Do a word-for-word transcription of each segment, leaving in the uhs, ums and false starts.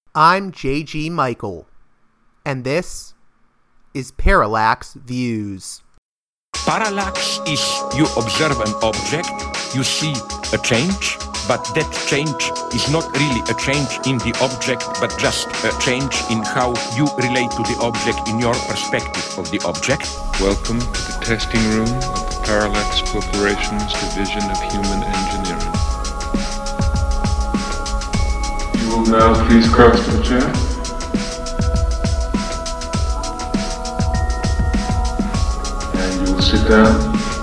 I'm J G Michael, and this is Parallax Views. Parallax is you observe an object, you see a change, but that change is not really a change in the object, but just a change in how you relate to the object in your perspective of the object. Welcome to the testing room of the Parallax Corporation's Division of Human Engineering. You will now please cross to the chair. And you will sit down.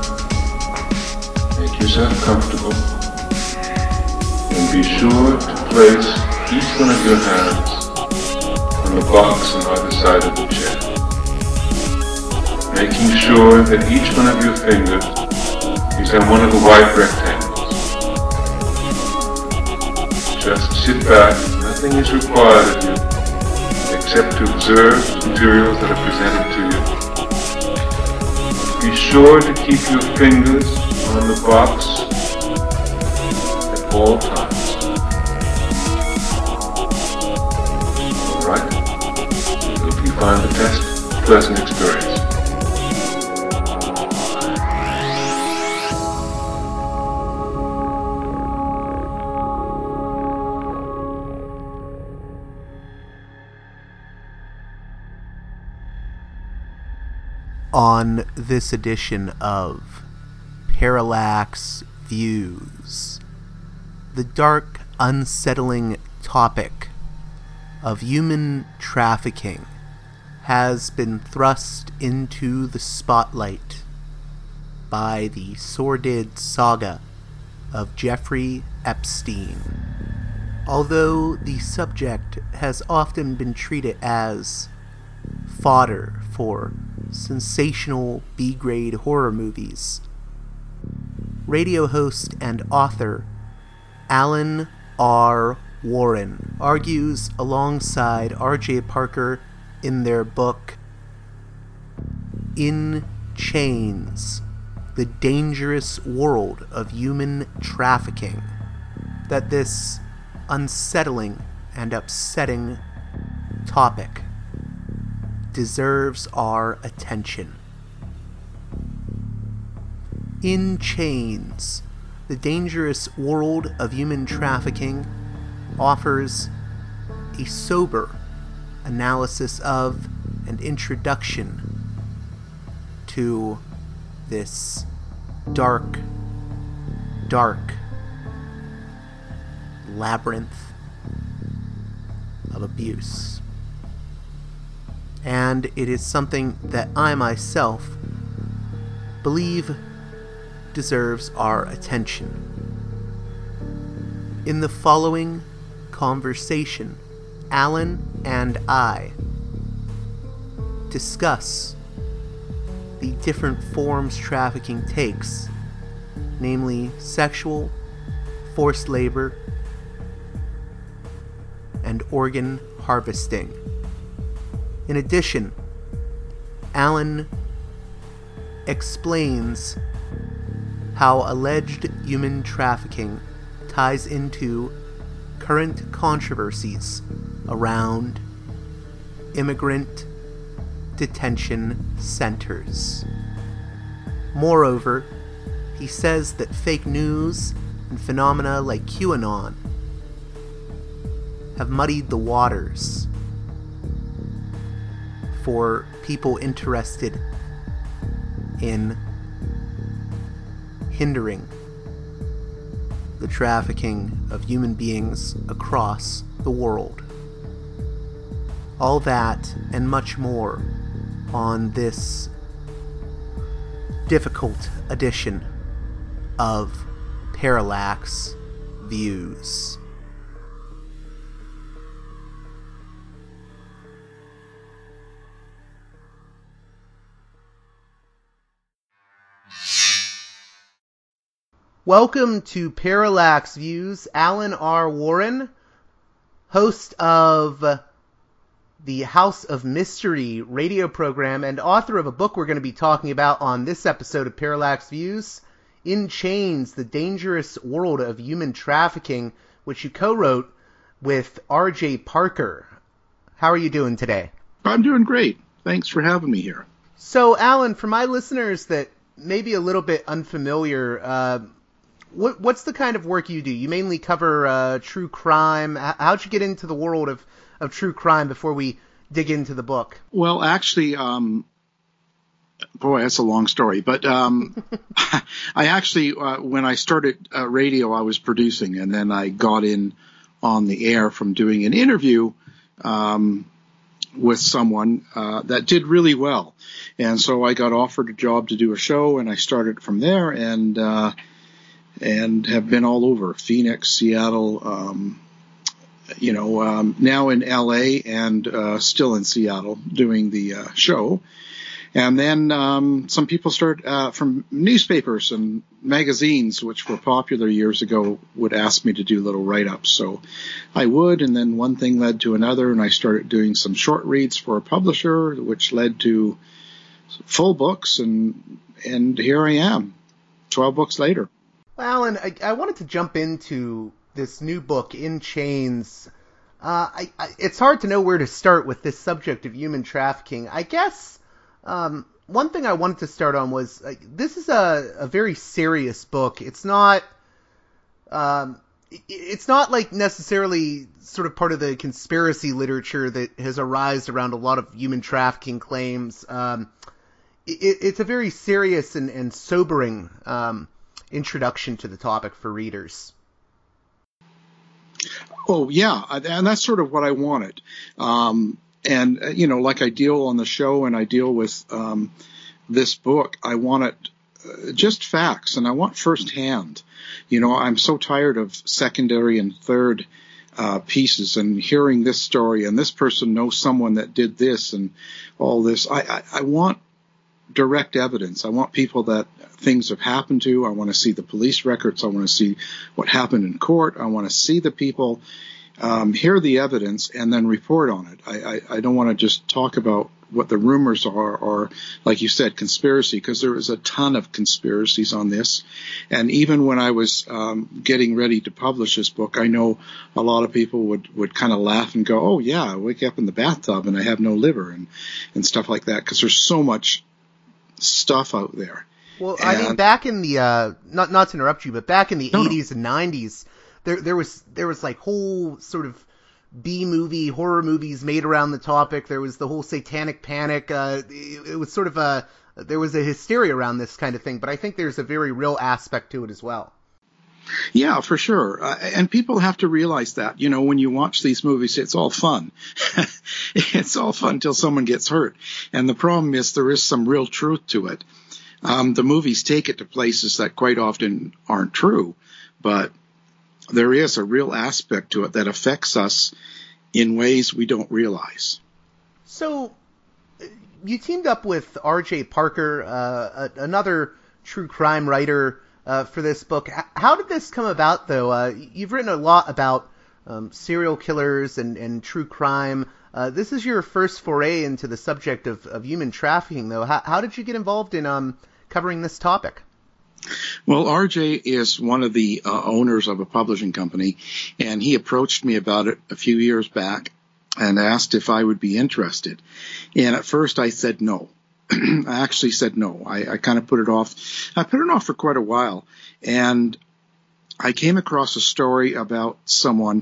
Make yourself comfortable. And be sure to place each one of your hands on the box on either side of the chair. Making sure that each one of your fingers is on one of the white rectangles. Just sit back, nothing is required of you except to observe the materials that are presented to you. Be sure to keep your fingers on the box at all times. Alright? If you find the test a pleasant experience. On this edition of Parallax Views, the dark, unsettling topic of human trafficking has been thrust into the spotlight by the sordid saga of Jeffrey Epstein. Although the subject has often been treated as fodder for sensational B-grade horror movies, radio host and author Alan R. Warren argues alongside R J Parker in their book In Chains: The Dangerous World of Human Trafficking that this unsettling and upsetting topic deserves our attention. In Chains: The Dangerous World of Human Trafficking offers a sober analysis of and introduction to this dark, dark labyrinth of abuse. And it is something that I myself believe deserves our attention. In the following conversation, Alan and I discuss the different forms trafficking takes, namely sexual, forced labor, and organ harvesting. In addition, Alan explains how alleged human trafficking ties into current controversies around immigrant detention centers. Moreover, he says that fake news and phenomena like QAnon have muddied the waters for people interested in hindering the trafficking of human beings across the world. All that and much more on this difficult edition of Parallax Views. Welcome to Parallax Views, Alan R. Warren, host of the House of Mystery radio program and author of a book we're going to be talking about on this episode of Parallax Views, In Chains: The Dangerous World of Human Trafficking, which you co-wrote with R J Parker. How are you doing today? I'm doing great. Thanks for having me here. So, Alan, for my listeners that may be a little bit unfamiliar, uh, what, what's the kind of work you do? You mainly cover uh, true crime. How'd you get into the world of, of true crime before we dig into the book? Well, actually, um, boy, that's a long story. But um, I actually, uh, when I started uh, radio, I was producing, and then I got in on the air from doing an interview um, with someone uh, that did really well. And so I got offered a job to do a show, and I started from there, and uh, and have been all over Phoenix, Seattle, um, you know, um, now in L A and uh, still in Seattle doing the uh, show. And then um, some people start uh, from newspapers and magazines, which were popular years ago, would ask me to do little write-ups. So I would, and then one thing led to another, and I started doing some short reads for a publisher, which led to full books, and and here I am, twelve books later. Well, Alan, I, I wanted to jump into this new book, In Chains. Uh, I, I, it's hard to know where to start with this subject of human trafficking. I guess um, one thing I wanted to start on was uh, this is a, a very serious book. It's not um, it, it's not like necessarily sort of part of the conspiracy literature that has arisen around a lot of human trafficking claims. Um, it, it's a very serious and, and sobering um, introduction to the topic for readers. Oh, yeah, and that's sort of what I wanted. Um, and, uh, you know, like I deal on the show and I deal with um, this book, I want it uh, just facts, and I want firsthand. You know, I'm so tired of secondary and third uh, pieces and hearing this story, and this person knows someone that did this and all this. I, I, I want direct evidence. I want people that things have happened to. I want to see the police records. I want to see what happened in court. I want to see the people, um, hear the evidence, and then report on it. I, I, I don't want to just talk about what the rumors are, or, like you said, conspiracy, because there is a ton of conspiracies on this. And even when I was um, getting ready to publish this book, I know a lot of people would, would kind of laugh and go, oh, yeah, I wake up in the bathtub and I have no liver, and, and stuff like that, because there's so much stuff out there. Well, and, I mean, back in the uh, not not to interrupt you, but back in the no, eighties and nineties, there there was there was like whole sort of B movie horror movies made around the topic. There was the whole Satanic Panic. Uh, it, it was sort of a there was a hysteria around this kind of thing, but I think there's a very real aspect to it as well. Yeah, for sure. Uh, and people have to realize that, you know, when you watch these movies, it's all fun. It's all fun until someone gets hurt. And the problem is there is some real truth to it. Um, the movies take it to places that quite often aren't true, but there is a real aspect to it that affects us in ways we don't realize. So you teamed up with R J Parker, uh, another true crime writer, Uh, for this book. How did this come about, though? Uh, you've written a lot about um, serial killers and, and true crime. Uh, this is your first foray into the subject of, of human trafficking, though. How, how did you get involved in um, covering this topic? Well, R J is one of the uh, owners of a publishing company, and he approached me about it a few years back and asked if I would be interested. And at first I said no. I actually said no. I, I kind of put it off. I put it off for quite a while. And I came across a story about someone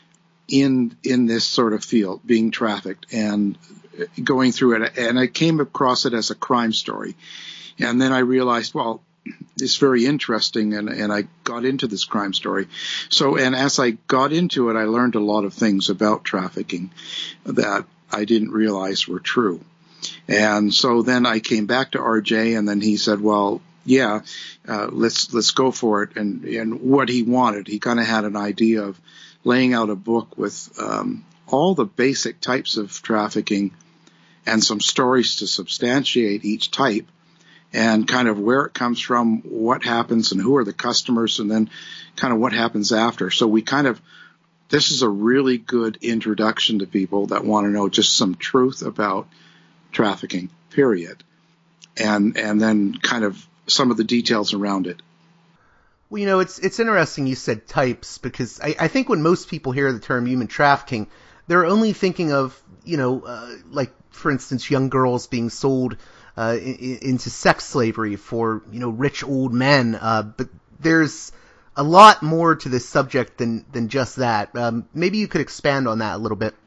in in this sort of field being trafficked and going through it. And I came across it as a crime story. And then I realized, well, it's very interesting. And, and I got into this crime story. So, and as I got into it, I learned a lot of things about trafficking that I didn't realize were true. And so then I came back to R J, and then he said, well, yeah, uh, let's let's go for it. And, and what he wanted, he kind of had an idea of laying out a book with um, all the basic types of trafficking and some stories to substantiate each type, and kind of where it comes from, what happens, and who are the customers, and then kind of what happens after. So we kind of, this is a really good introduction to people that want to know just some truth about trafficking, period, and and then kind of some of the details around it. Well, you know, it's it's interesting you said types, because I, I think when most people hear the term human trafficking, they're only thinking of, you know, uh, like, for instance, young girls being sold uh, in, into sex slavery for, you know, rich old men. Uh, but there's a lot more to this subject than, than just that. Um, maybe you could expand on that a little bit.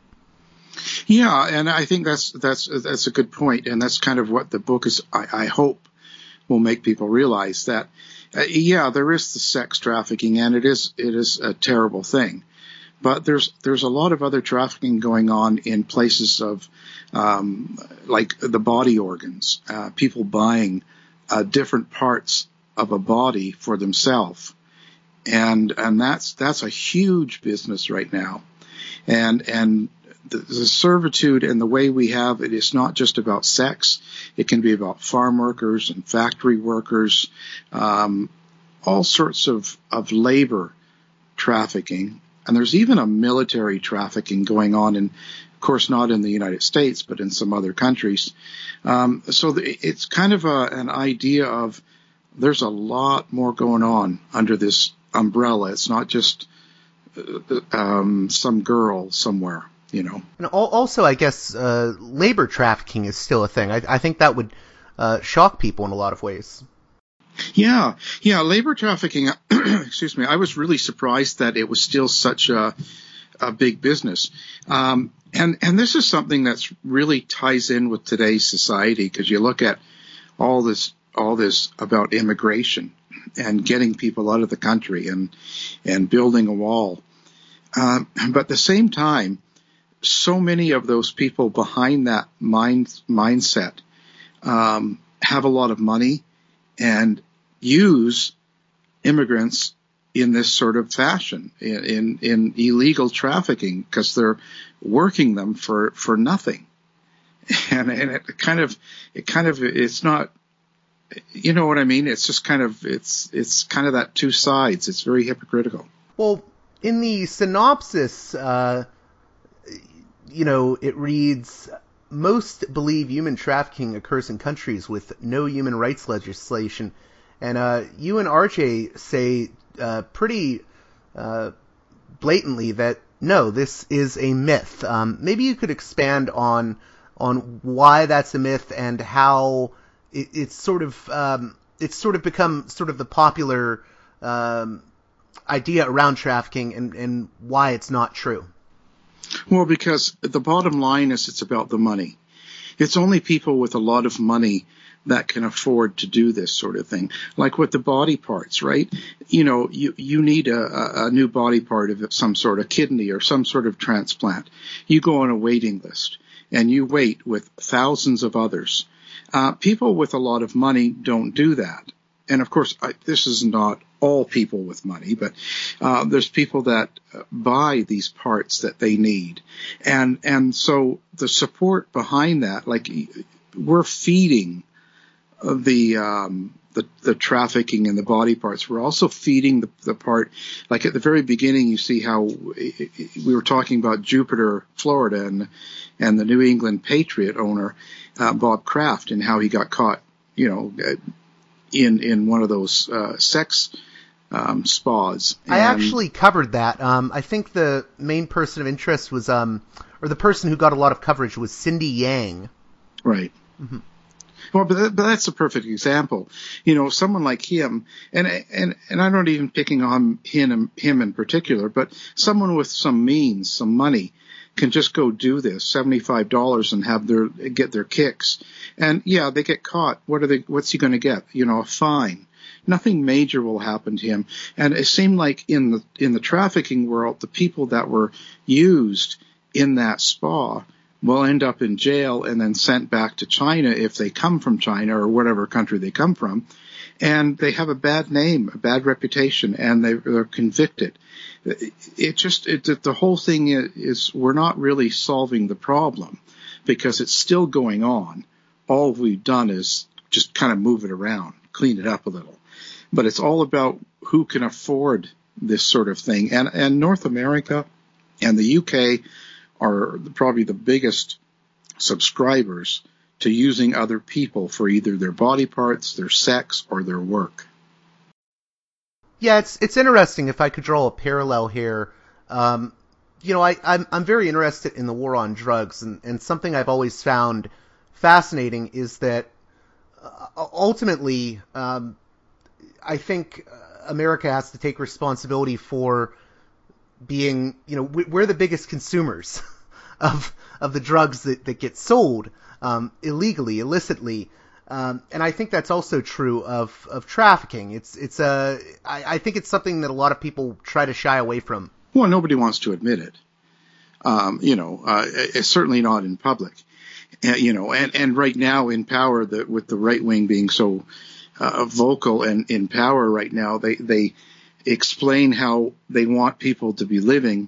Yeah, and I think that's that's that's a good point, and that's kind of what the book is, I, I hope, will make people realize that, uh, yeah, there is the sex trafficking, and it is it is a terrible thing. But there's there's a lot of other trafficking going on in places of, um, like the body organs, uh, people buying uh, different parts of a body for themselves, and and that's that's a huge business right now, and and. The, the servitude and the way we have it is not just about sex. It can be about farm workers and factory workers, um, all sorts of, of labor trafficking. And there's even a military trafficking going on, in, of course, not in the United States, but in some other countries. Um, so the, it's kind of a, an idea of there's a lot more going on under this umbrella. It's not just uh, um, some girl somewhere. You know. And also, I guess, uh, labor trafficking is still a thing. I, I think that would uh, shock people in a lot of ways. Yeah, yeah, labor trafficking, excuse me, I was really surprised that it was still such a, a big business. Um, and, and this is something that's really ties in with today's society, because you look at all this, all this about immigration and getting people out of the country and, and building a wall. Um, but at the same time, so many of those people behind that mind mindset um, have a lot of money and use immigrants in this sort of fashion, in in, in illegal trafficking, because they're working them for, for nothing. And, and it kind of it kind of it's not, you know what I mean? It's just kind of it's it's kind of that two sides. It's very hypocritical. Well, in the synopsis, Uh... you know, it reads, most believe human trafficking occurs in countries with no human rights legislation. And uh, you and R J say uh, pretty uh, blatantly that, no, this is a myth. Um, maybe you could expand on on why that's a myth and how it, it's sort of um, it's sort of become sort of the popular um, idea around trafficking, and, and why it's not true. Well, because the bottom line is it's about the money. It's only people with a lot of money that can afford to do this sort of thing. Like with the body parts, right? You know, you, you need a, a new body part of some sort, a kidney or some sort of transplant. You go on a waiting list and you wait with thousands of others. Uh, people with a lot of money don't do that. And of course, I, this is not all people with money, but uh, there's people that buy these parts that they need. And and so the support behind that, like we're feeding the um, the, the trafficking in the body parts. We're also feeding the, the part, like at the very beginning, you see how we were talking about Jupiter, Florida, and and the New England Patriot owner, uh, Bob Kraft, and how he got caught, you know, in in one of those uh, sex um, spas. And I actually covered that. Um, I think the main person of interest was, um, or the person who got a lot of coverage was Cindy Yang. Right. Mm-hmm. Well, but, that, but that's a perfect example. You know, someone like him, and and and I'm not even picking on him him in particular, but someone with some means, some money, can just go do this, seventy-five dollars, and have their get their kicks. And yeah, they get caught. What are they? What's he going to get? You know, a fine. Nothing major will happen to him. And it seemed like in the in the trafficking world, the people that were used in that spa will end up in jail and then sent back to China if they come from China or whatever country they come from. And they have a bad name, a bad reputation, and they, they're convicted. It just, it, the whole thing is, we're not really solving the problem because it's still going on. All we've done is just kind of move it around, clean it up a little. But it's all about who can afford this sort of thing. And, and North America and the U K are probably the biggest subscribers to using other people for either their body parts, their sex, or their work. Yeah, it's it's interesting. If I could draw a parallel here, um, you know, I, I'm I'm very interested in the war on drugs, and, and something I've always found fascinating is that uh, ultimately, um, I think America has to take responsibility for being, you know, we're the biggest consumers of of the drugs that, that get sold um, illegally, illicitly. Um, and I think that's also true of, of trafficking. It's it's a I, I think it's something that a lot of people try to shy away from. Well, nobody wants to admit it. Um, you know, uh, it's certainly not in public. Uh, you know, and, and right now in power, the, with the right wing being so uh, vocal and in power right now, they they explain how they want people to be living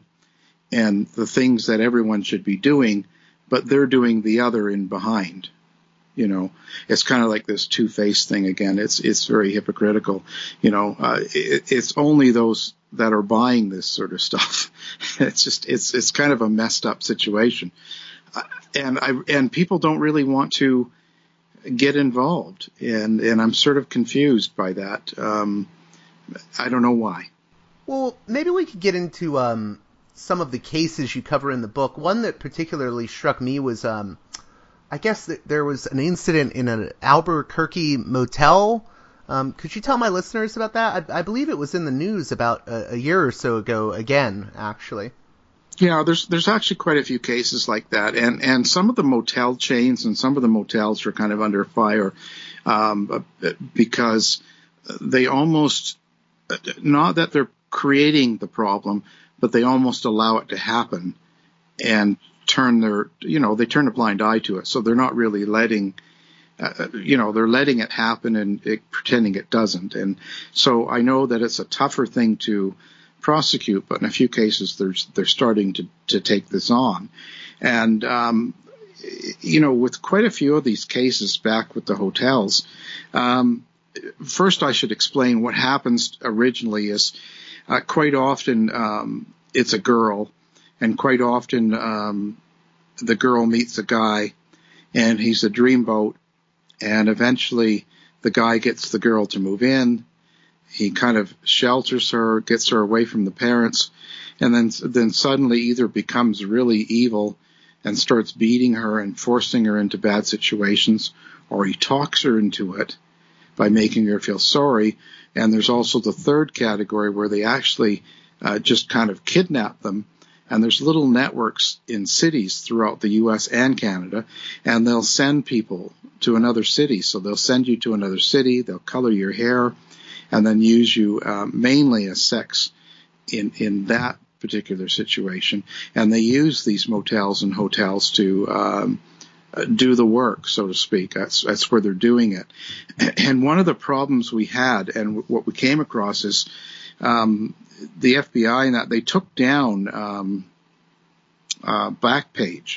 and the things that everyone should be doing, but they're doing the other in behind. You know, it's kind of like this two-faced thing again. It's it's very hypocritical. You know, uh, it, it's only those that are buying this sort of stuff. It's just it's it's kind of a messed up situation, uh, and I and people don't really want to get involved, and and I'm sort of confused by that. Um, I don't know why. Well, maybe we could get into um, some of the cases you cover in the book. One that particularly struck me was. Um, I guess that there was an incident in an Albuquerque motel. Um, could you tell my listeners about that? I, I believe it was in the news about a, a year or so ago again, actually. Yeah, there's there's actually quite a few cases like that. And, and some of the motel chains and some of the motels are kind of under fire um, because they almost, not that they're creating the problem, but they almost allow it to happen and turn their, you know, they turn a blind eye to it. So they're not really letting, uh, you know, they're letting it happen and it, pretending it doesn't. And so I know that it's a tougher thing to prosecute, but in a few cases they're, they're starting to, to take this on. And, um, you know, with quite a few of these cases back with the hotels, um, first I should explain what happens originally is uh, quite often um, it's a girl. And quite often, um, the girl meets a guy, and he's a dreamboat. And eventually, the guy gets the girl to move in. He kind of shelters her, gets her away from the parents, and then then suddenly either becomes really evil and starts beating her and forcing her into bad situations, or he talks her into it by making her feel sorry. And there's also the third category where they actually uh, just kind of kidnap them. And there's little networks in cities throughout the U S and Canada, and they'll send people to another city. So they'll send you to another city, they'll color your hair, and then use you uh, mainly as sex in, in that particular situation. And they use these motels and hotels to um, do the work, so to speak. That's, that's where they're doing it. And one of the problems we had and what we came across is um, the F B I and that they took down um, uh, Backpage,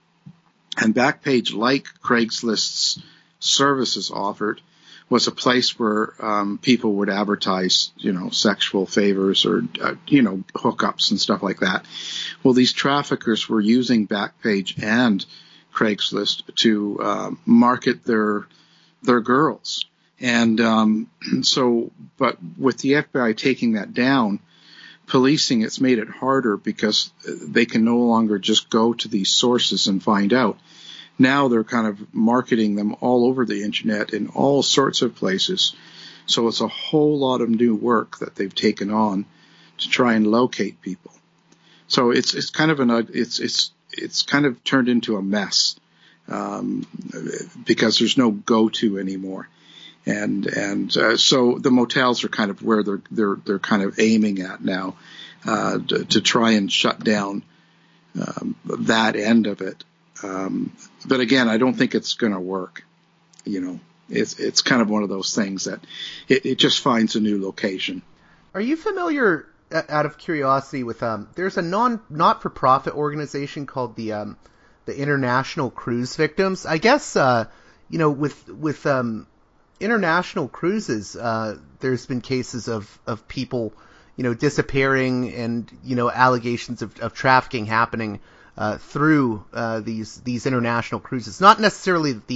and Backpage, like Craigslist's services offered, was a place where um, people would advertise, you know, sexual favors or uh, you know, hookups and stuff like that. Well, these traffickers were using Backpage and Craigslist to uh, market their their girls. And um, so, but with the F B I taking that down, policing, it's made it harder because they can no longer just go to these sources and find out. Now they're kind of marketing them all over the internet in all sorts of places. So it's a whole lot of new work that they've taken on to try and locate people. So it's it's kind of an it's it's it's kind of turned into a mess um, because there's no go-to anymore. And and uh, so the motels are kind of where they're they're they're kind of aiming at now uh, to, to try and shut down um, that end of it. Um, but again, I don't think it's going to work. You know, it's it's kind of one of those things that it, it just finds a new location. Are you familiar, out of curiosity, with um? There's a non not for profit organization called the um the International Cruise Victims. I guess uh you know with with um. international cruises, uh, there's been cases of, of people, you know, disappearing and, you know, allegations of, of trafficking happening uh, through uh, these these international cruises. Not necessarily that the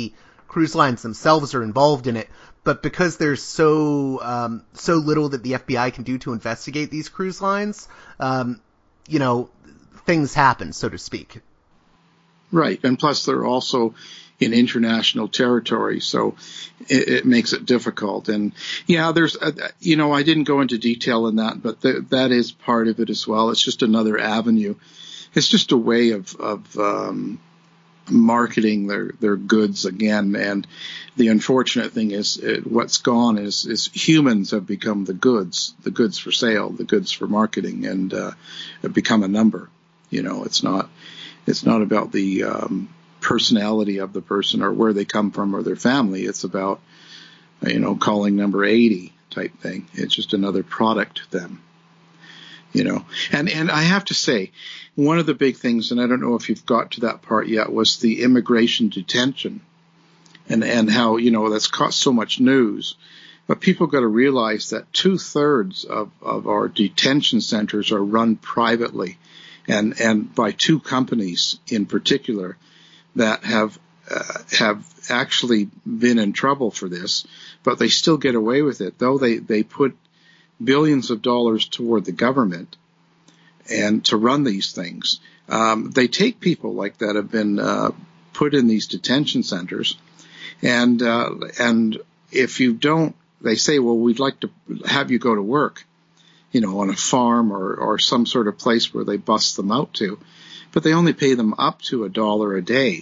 cruise lines themselves are involved in it. But because there's so um, so little that the F B I can do to investigate these cruise lines, um, you know, things happen, so to speak. Right, and plus they're also in international territory, so it, it makes it difficult. And yeah, there's, a, you know, I didn't go into detail in that, but th- that is part of it as well. It's just another avenue. It's just a way of, of um, marketing their, their goods again. And the unfortunate thing is it, what's gone is, is humans have become the goods, the goods for sale, the goods for marketing, and uh, have become a number. You know, it's not, it's not about the um, personality of the person or where they come from or their family. It's about, you know, calling number eighty type thing. It's just another product to them. You know, and, and I have to say, one of the big things, and I don't know if you've got to that part yet, was the immigration detention and, and how, you know, that's caused so much news. But people got to realize that two thirds of, of our detention centers are run privately and, and by two companies in particular that have, uh, have actually been in trouble for this, but they still get away with it, though they, they put billions of dollars toward the government and to run these things. Um, they take people like that have been uh, put in these detention centers, and uh, and if you don't, they say, well, we'd like to have you go to work, you know, on a farm or, or some sort of place where they bust them out to, but they only pay them up to a dollar a day.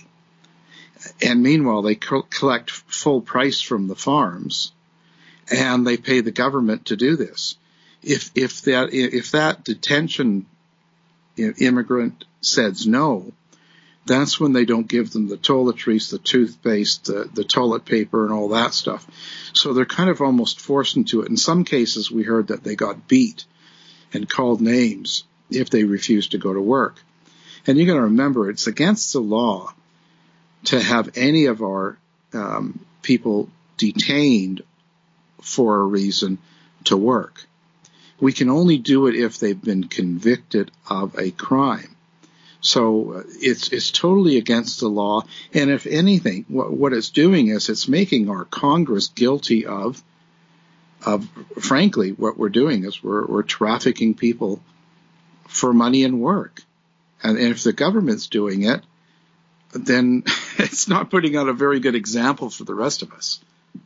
And meanwhile, they co- collect full price from the farms, and they pay the government to do this. If if that if that detention immigrant says no, that's when they don't give them the toiletries, the toothpaste, the, the toilet paper, and all that stuff. So they're kind of almost forced into it. In some cases, we heard that they got beat and called names if they refused to go to work. And you got to remember, it's against the law to have any of our um, people detained for a reason to work. We can only do it if they've been convicted of a crime. So uh, it's it's totally against the law. And if anything, what, what it's doing is it's making our Congress guilty of, of frankly, what we're doing is we're, we're trafficking people for money and work. And, and if the government's doing it, then it's not putting out a very good example for the rest of us.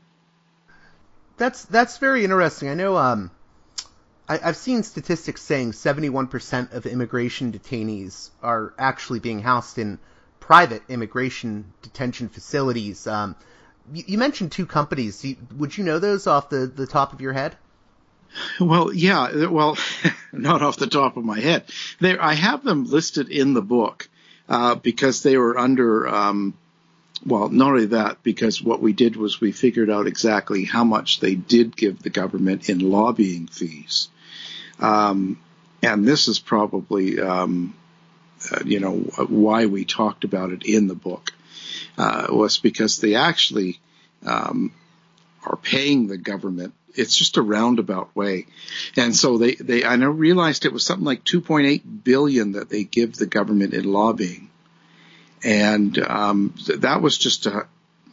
That's that's very interesting. I know um, I, I've seen statistics saying seventy-one percent of immigration detainees are actually being housed in private immigration detention facilities. Um, you, you mentioned two companies. You, would you know those off the, the top of your head? Well, yeah. Well, not off the top of my head. There, I have them listed in the book uh, because they were under. Um, Well, not only that, because what we did was we figured out exactly how much they did give the government in lobbying fees. Um, and this is probably, um, uh, you know, why we talked about it in the book, uh, was because they actually um, are paying the government. It's just a roundabout way. And so they, they I know realized it was something like two point eight billion dollars that they give the government in lobbying. And um, that was just a,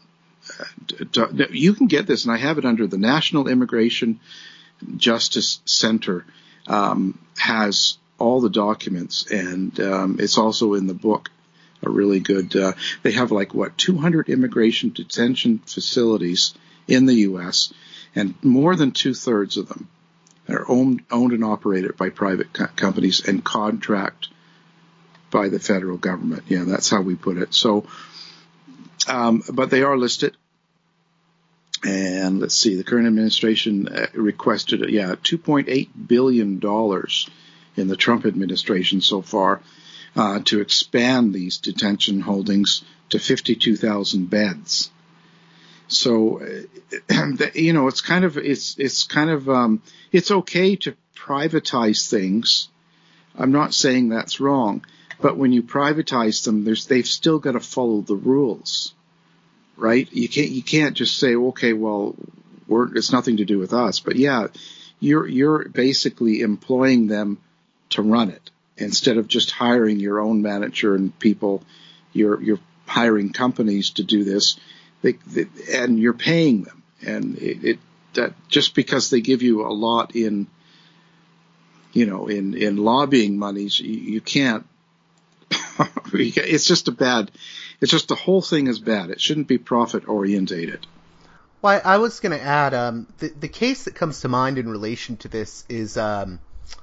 you can get this, and I have it under the National Immigration Justice Center, um, has all the documents, and um, it's also in the book. A really good, uh, they have like, what, two hundred immigration detention facilities in the U S, and more than two-thirds of them are owned, owned and operated by private co- companies and contract by the federal government. Yeah, that's how we put it. So, um, but they are listed. And let's see, the current administration requested, yeah, two point eight billion dollars in the Trump administration so far uh, to expand these detention holdings to fifty-two thousand beds. So, you know, it's kind of, it's, it's kind of, um, it's okay to privatize things. I'm not saying that's wrong. But when you privatize them, there's, they've still got to follow the rules, right? You can't you can't just say, okay, well, we're, it's nothing to do with us. But yeah, you're you're basically employing them to run it instead of just hiring your own manager and people. You're you're hiring companies to do this, they, they and you're paying them, and it, it that just because they give you a lot in, you know, in in lobbying monies, you, you can't. It's just a bad. It's just the whole thing is bad. It shouldn't be profit orientated. Well, I was going to add, um, the, the case that comes to mind in relation to this is um,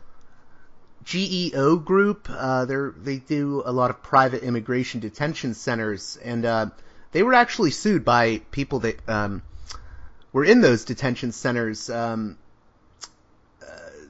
G E O Group. Uh, they they do a lot of private immigration detention centers, and uh, they were actually sued by people that um, were in those detention centers. Um, uh,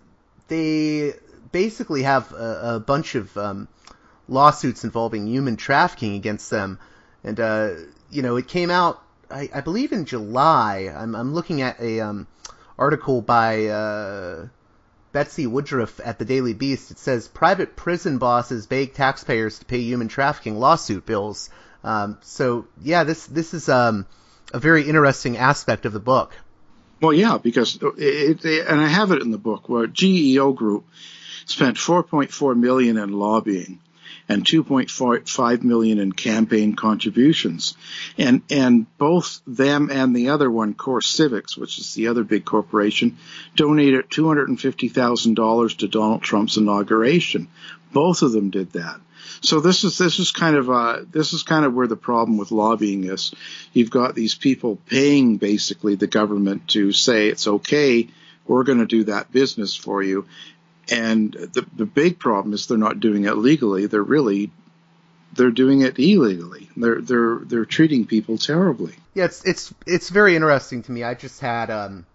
they basically have a, a bunch of um, lawsuits involving human trafficking against them, and uh, you know, it came out, I, I believe in July. I'm, I'm looking at a um, article by uh, Betsy Woodruff at the Daily Beast. It says private prison bosses beg taxpayers to pay human trafficking lawsuit bills. Um, so yeah, this this is um, a very interesting aspect of the book. Well, yeah, because it, it, and I have it in the book where G E O Group spent four point four million dollars in lobbying and two point five million dollars in campaign contributions. And and both them and the other one, Core Civics, which is the other big corporation, donated two hundred fifty thousand dollars to Donald Trump's inauguration. Both of them did that. So this is this is kind of uh, this is kind of where the problem with lobbying is. You've got these people paying basically the government to say it's okay, we're going to do that business for you. And the the big problem is they're not doing it legally. They're really they're doing it illegally. They're they're they're treating people terribly. Yeah, it's it's it's very interesting to me. I just had um,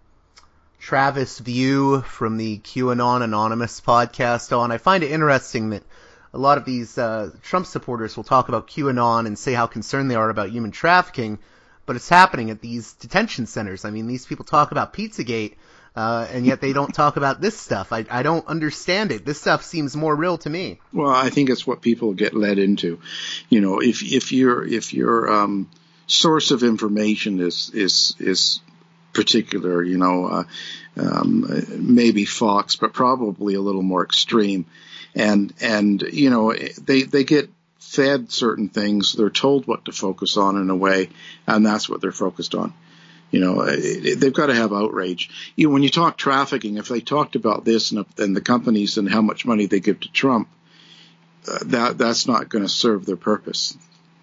Travis View from the QAnon Anonymous podcast on. I find it interesting that a lot of these uh, Trump supporters will talk about QAnon and say how concerned they are about human trafficking, but it's happening at these detention centers. I mean, these people talk about Pizzagate. Uh, and yet they don't talk about this stuff. I, I don't understand it. This stuff seems more real to me. Well, I think it's what people get led into. You know, if if your if your um, source of information is is is particular, you know, uh, um, maybe Fox, but probably a little more extreme, and and you know they they get fed certain things. They're told what to focus on in a way, and that's what they're focused on. You know, they've got to have outrage. You know, when you talk trafficking, if they talked about this and, and the companies and how much money they give to Trump, uh, that that's not going to serve their purpose.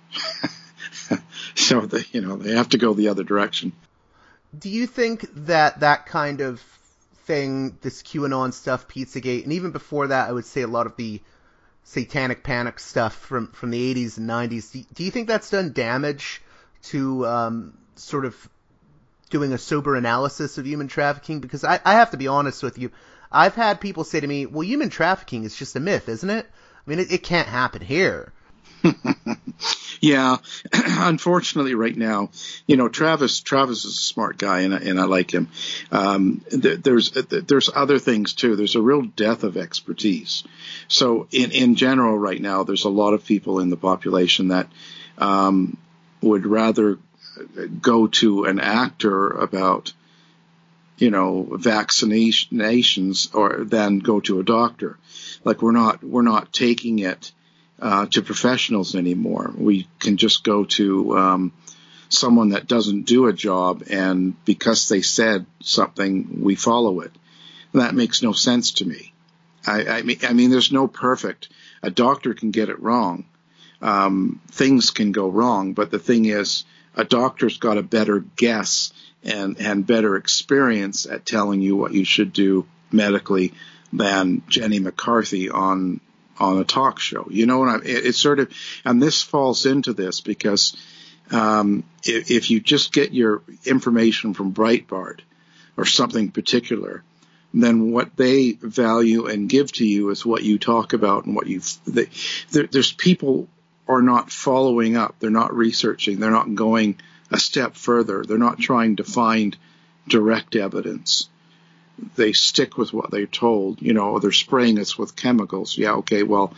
So, they, you know, they have to go the other direction. Do you think that that kind of thing, this QAnon stuff, Pizzagate, and even before that, I would say a lot of the satanic panic stuff from, from the eighties and nineties, do, do you think that's done damage to um, sort of doing a sober analysis of human trafficking? Because I, I have to be honest with you. I've had people say to me, well, human trafficking is just a myth, isn't it? I mean, it, it can't happen here. Yeah. Unfortunately, right now, you know, Travis Travis is a smart guy, and I, and I like him. Um, th- there's th- there's other things, too. There's a real dearth of expertise. So in, in general right now, there's a lot of people in the population that um, would rather go to an actor about, you know, vaccinations or than go to a doctor. Like we're not we're not taking it uh, to professionals anymore. We can just go to um, someone that doesn't do a job, and because they said something, we follow it. That makes no sense to me. I, I mean, I mean, there's no perfect. A doctor can get it wrong. Um, things can go wrong, but the thing is, a doctor's got a better guess and, and better experience at telling you what you should do medically than Jenny McCarthy on on a talk show. You know what I mean? It, it's sort of, and this falls into this because um, if, if you just get your information from Breitbart or something particular, then what they value and give to you is what you talk about and what you. They, there, there's people. Are not following up. They're not researching. They're not going a step further. They're not trying to find direct evidence. They stick with what they're told. You know, they're spraying us with chemicals. Yeah, okay, well,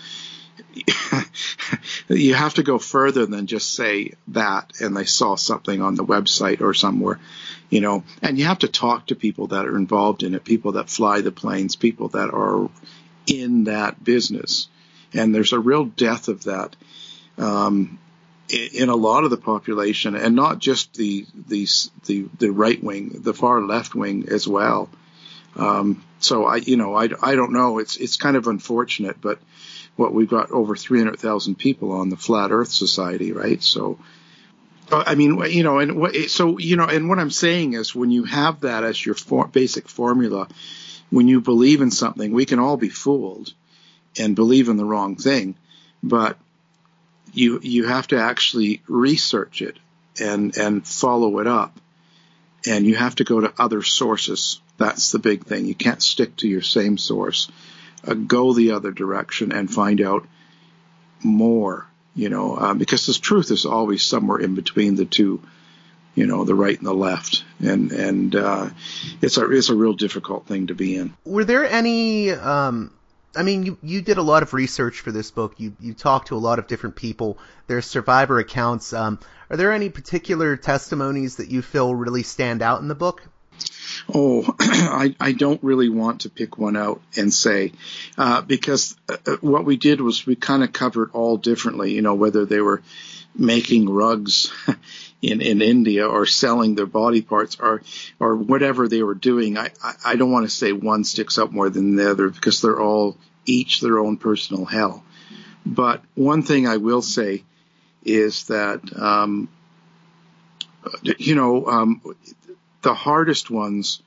you have to go further than just say that and they saw something on the website or somewhere, you know, and you have to talk to people that are involved in it, people that fly the planes, people that are in that business. And there's a real death of that. Um, in a lot of the population, and not just the the the, the right wing, the far left wing as well. Um, so I, you know, I, I don't know. It's it's kind of unfortunate, but what we've got over three hundred thousand people on the Flat Earth Society, right? So, I mean, you know, and what, so you know, and what I'm saying is, when you have that as your for, basic formula, when you believe in something, we can all be fooled and believe in the wrong thing, but you you have to actually research it and and follow it up, and you have to go to other sources. That's the big thing. You can't stick to your same source. Uh, go the other direction and find out more, you know, uh, because the truth is always somewhere in between the two, you know, the right and the left, and and uh, it's a it's a real difficult thing to be in. Were there any? Um I mean, you, you did a lot of research for this book. You you talked to a lot of different people. There's survivor accounts. Um, are there any particular testimonies that you feel really stand out in the book? Oh, I, I don't really want to pick one out and say, uh, because uh, what we did was we kind of covered all differently, you know, whether they were making rugs in, in India or selling their body parts or or whatever they were doing. I, I, I don't want to say one sticks out more than the other, because they're all each their own personal hell. But one thing I will say is that, um, you know, um, the hardest ones,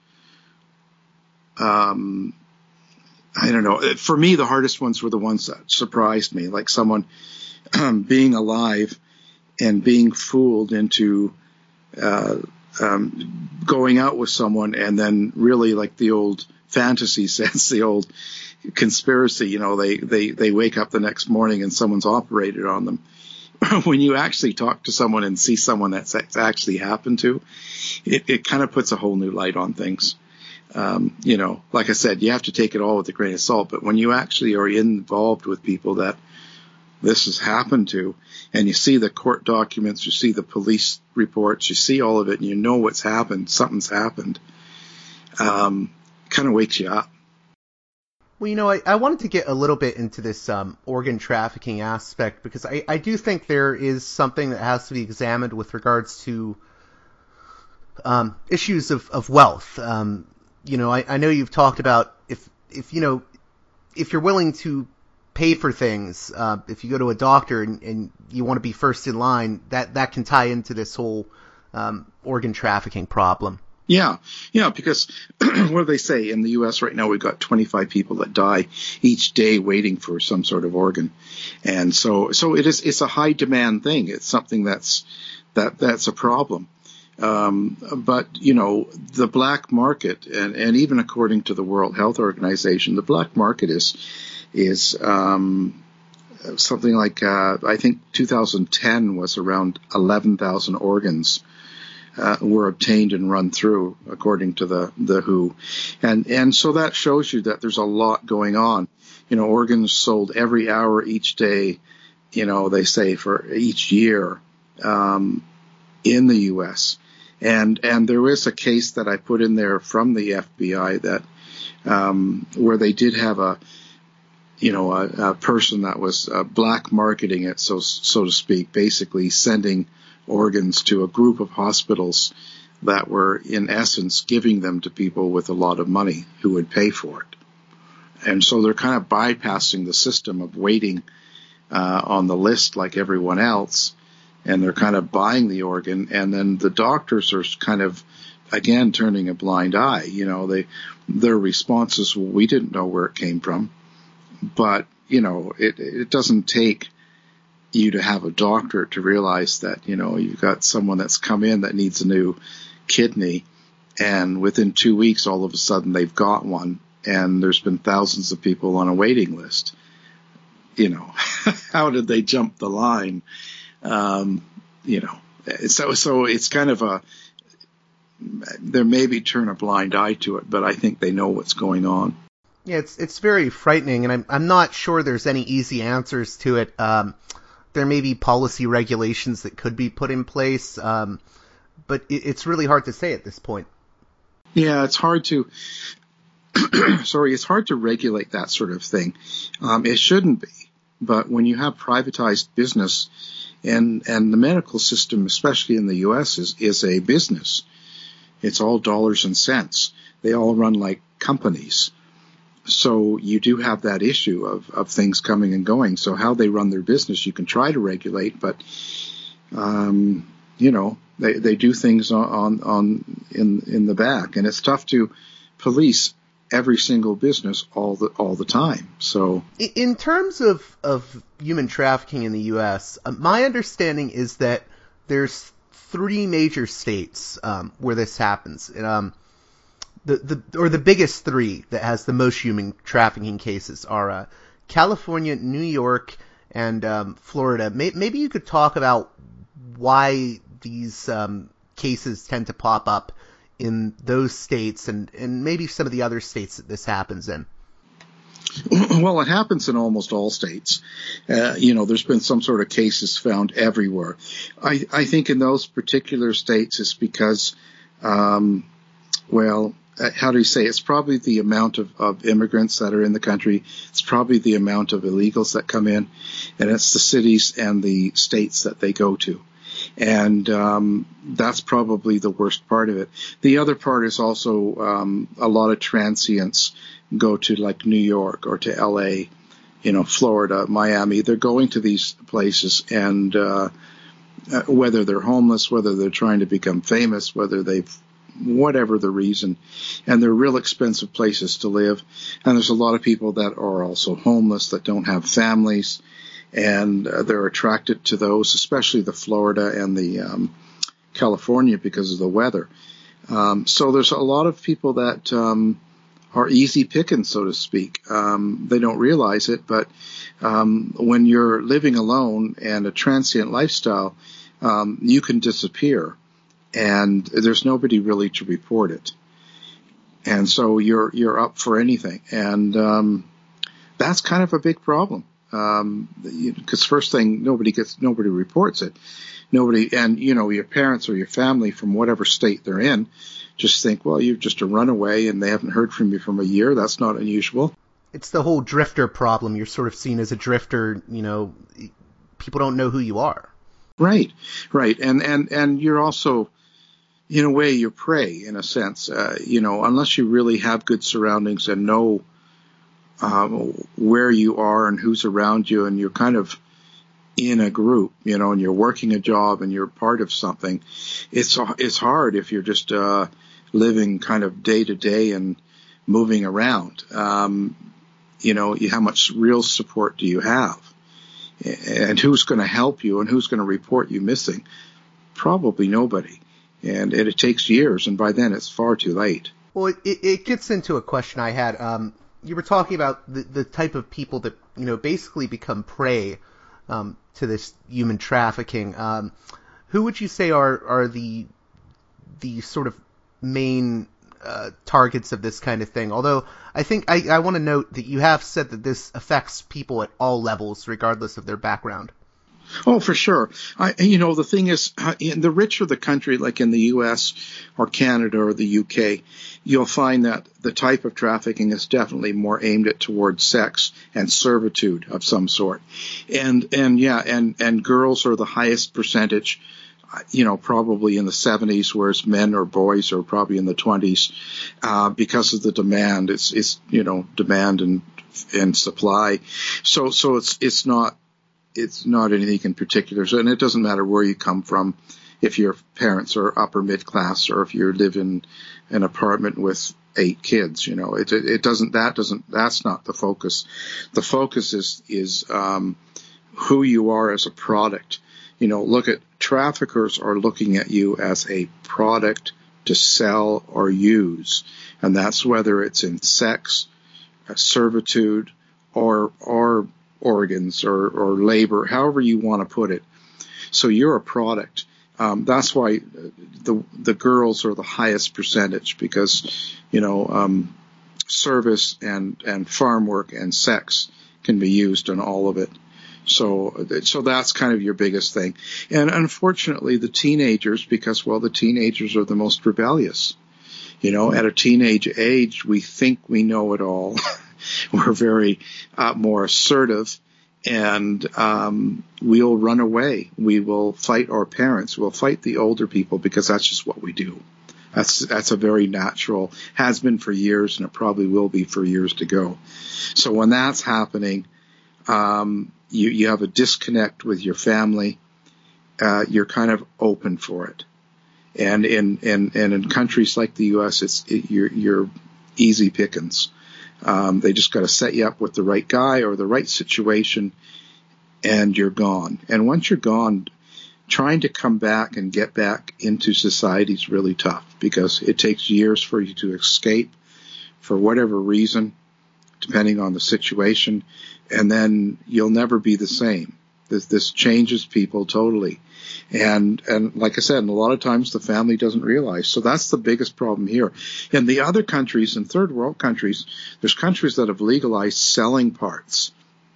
um, I don't know, for me, the hardest ones were the ones that surprised me, like someone um, being alive and being fooled into uh, um, going out with someone, and then really, like the old fantasy says, the old conspiracy, you know, they, they, they wake up the next morning and someone's operated on them. When you actually talk to someone and see someone that's actually happened to, it, it kind of puts a whole new light on things. Um, you know, like I said, you have to take it all with a grain of salt. But when you actually are involved with people that this has happened to, and you see the court documents, you see the police reports, you see all of it, and you know what's happened, something's happened, um, kind of wakes you up. Well, you know, I, I wanted to get a little bit into this um, organ trafficking aspect, because I, I do think there is something that has to be examined with regards to um, issues of, of wealth. Um, you know, I, I know you've talked about if, if, you know, if you're willing to pay for things, uh, if you go to a doctor and, and you want to be first in line, that, that can tie into this whole um, organ trafficking problem. Yeah, yeah, because what do they say? In the U S right now, we've got twenty-five people that die each day waiting for some sort of organ. And so so it is it's a high demand thing. It's something that's that that's a problem. Um, but, you know, the black market, and, and even according to the World Health Organization, the black market is is um, something like, uh, I think two thousand ten was around eleven thousand organs Uh, were obtained and run through, according to the, the W H O. And, and so that shows you that there's a lot going on. You know, organs sold every hour each day, you know, they say for each year, um, in the U S. And, and there is a case that I put in there from the F B I that, um, where they did have a, you know, a, a person that was uh, black marketing it, so, so to speak, basically sending organs to a group of hospitals that were, in essence, giving them to people with a lot of money who would pay for it. And so they're kind of bypassing the system of waiting uh, on the list like everyone else, and they're kind of buying the organ, and then the doctors are kind of, again, turning a blind eye. You know, they their response is, well, we didn't know where it came from. But, you know, it it doesn't take you to have a doctor to realize that, you know, you've got someone that's come in that needs a new kidney, and within two weeks, all of a sudden they've got one, and there's been thousands of people on a waiting list. You know, how did they jump the line? Um, you know, so, so it's kind of a, there maybe turn a blind eye to it, but I think they know what's going on. Yeah, it's, it's very frightening, and I'm, I'm not sure there's any easy answers to it. Um, There may be policy regulations that could be put in place, um, but it, it's really hard to say at this point. Yeah, it's hard to, sorry, it's hard to regulate that sort of thing. Um, it shouldn't be, But when you have privatized business, and and the medical system, especially in the U S, is, is a business. It's all dollars and cents. They all run like companies. So you do have that issue of, of things coming and going. So how they run their business, you can try to regulate, but, um, you know, they, they do things on, on, on in, in the back. And it's tough to police every single business all the all the time. So, in terms of of human trafficking in the U S, uh, my understanding is that there's three major states um, where this happens. Um, the the or the biggest three that has the most human trafficking cases are uh, California, New York, and um, Florida. May, maybe you could talk about why these um, cases tend to pop up in those states, and, and maybe some of the other states that this happens in. Well, it happens in almost all states. Uh, you know, there's been some sort of cases found everywhere. I, I think in those particular states it's because, um, well, uh, how do you say? It's probably the amount of, of immigrants that are in the country. It's probably the amount of illegals that come in, and it's the cities and the states that they go to. And um, that's probably the worst part of it. The other part is also um, a lot of transients go to like New York or to L A, you know, Florida, Miami. They're going to these places, and uh, whether they're homeless, whether they're trying to become famous, whether they've whatever the reason, and they're real expensive places to live. And there's a lot of people that are also homeless that don't have families. And uh, they're attracted to those, especially the Florida and the um, California, because of the weather. Um, so there's a lot of people that um, are easy pickings, so to speak. Um, they don't realize it, but um, when you're living alone and a transient lifestyle, um, you can disappear, and there's nobody really to report it. And so you're you're up for anything, and um, that's kind of a big problem. Um, because first thing, nobody gets, nobody reports it. Nobody, and you know, your parents or your family from whatever state they're in just think, well, you're just a runaway and they haven't heard from you from a year. That's not unusual. It's the whole drifter problem. You're sort of seen as a drifter, you know, people don't know who you are. Right, right. And, and, and you're also, in a way, you're prey in a sense, uh, you know, unless you really have good surroundings and know Um, where you are and who's around you, and you're kind of in a group, you know, and you're working a job and you're part of something. It's it's hard if you're just uh, living kind of day to day and moving around. Um, you know, how much real support do you have? And who's going to help you and who's going to report you missing? Probably nobody. And it, it takes years, and by then it's far too late. Well, it, it gets into a question I had. Um, You were talking about the, the type of people that, you know, basically become prey um, to this human trafficking. Um, who would you say are, are the the sort of main uh, targets of this kind of thing? Although I think I, I want to note that you have said that this affects people at all levels, regardless of their background. Oh, for sure. I, you know, the thing is, in the richer the country, like in the U S or Canada or the U K, you'll find that the type of trafficking is definitely more aimed at towards sex and servitude of some sort. And, and yeah, and, and girls are the highest percentage, you know, probably in the seventies, whereas men or boys are probably in the twenties, uh, because of the demand. It's, it's, you know, demand and, and supply. So, so it's, it's not, It's not anything in particular, so, and it doesn't matter where you come from, if your parents are upper mid class or if you live in an apartment with eight kids. You know, it, it, it doesn't. That doesn't. That's not the focus. The focus is is um, who you are as a product. You know, look at traffickers are looking at you as a product to sell or use, and that's whether it's in sex, servitude, or or organs or, or labor, however you want to put it. So you're a product. Um, that's why the the girls are the highest percentage, because, you know, um, service and, and farm work and sex can be used in all of it. So so that's kind of your biggest thing. And unfortunately, the teenagers, because, well, the teenagers are the most rebellious. You know, at a teenage age, we think we know it all. We're very uh, more assertive, And um, we'll run away. We will fight our parents. We'll fight the older people because that's just what we do. That's that's a very natural, has been for years, and it probably will be for years to go. So when that's happening, um, you, you have a disconnect with your family. Uh, you're kind of open for it. And in, in, and in countries like the U S, it's it, you're, you're easy pickings. Um, they just got to set you up with the right guy or the right situation, and you're gone. And once you're gone, trying to come back and get back into society is really tough because it takes years for you to escape for whatever reason, depending on the situation, and then you'll never be the same. This, this changes people totally. And, and like I said, a lot of times the family doesn't realize. So that's the biggest problem here. In the other countries, in third world countries, there's countries that have legalized selling parts.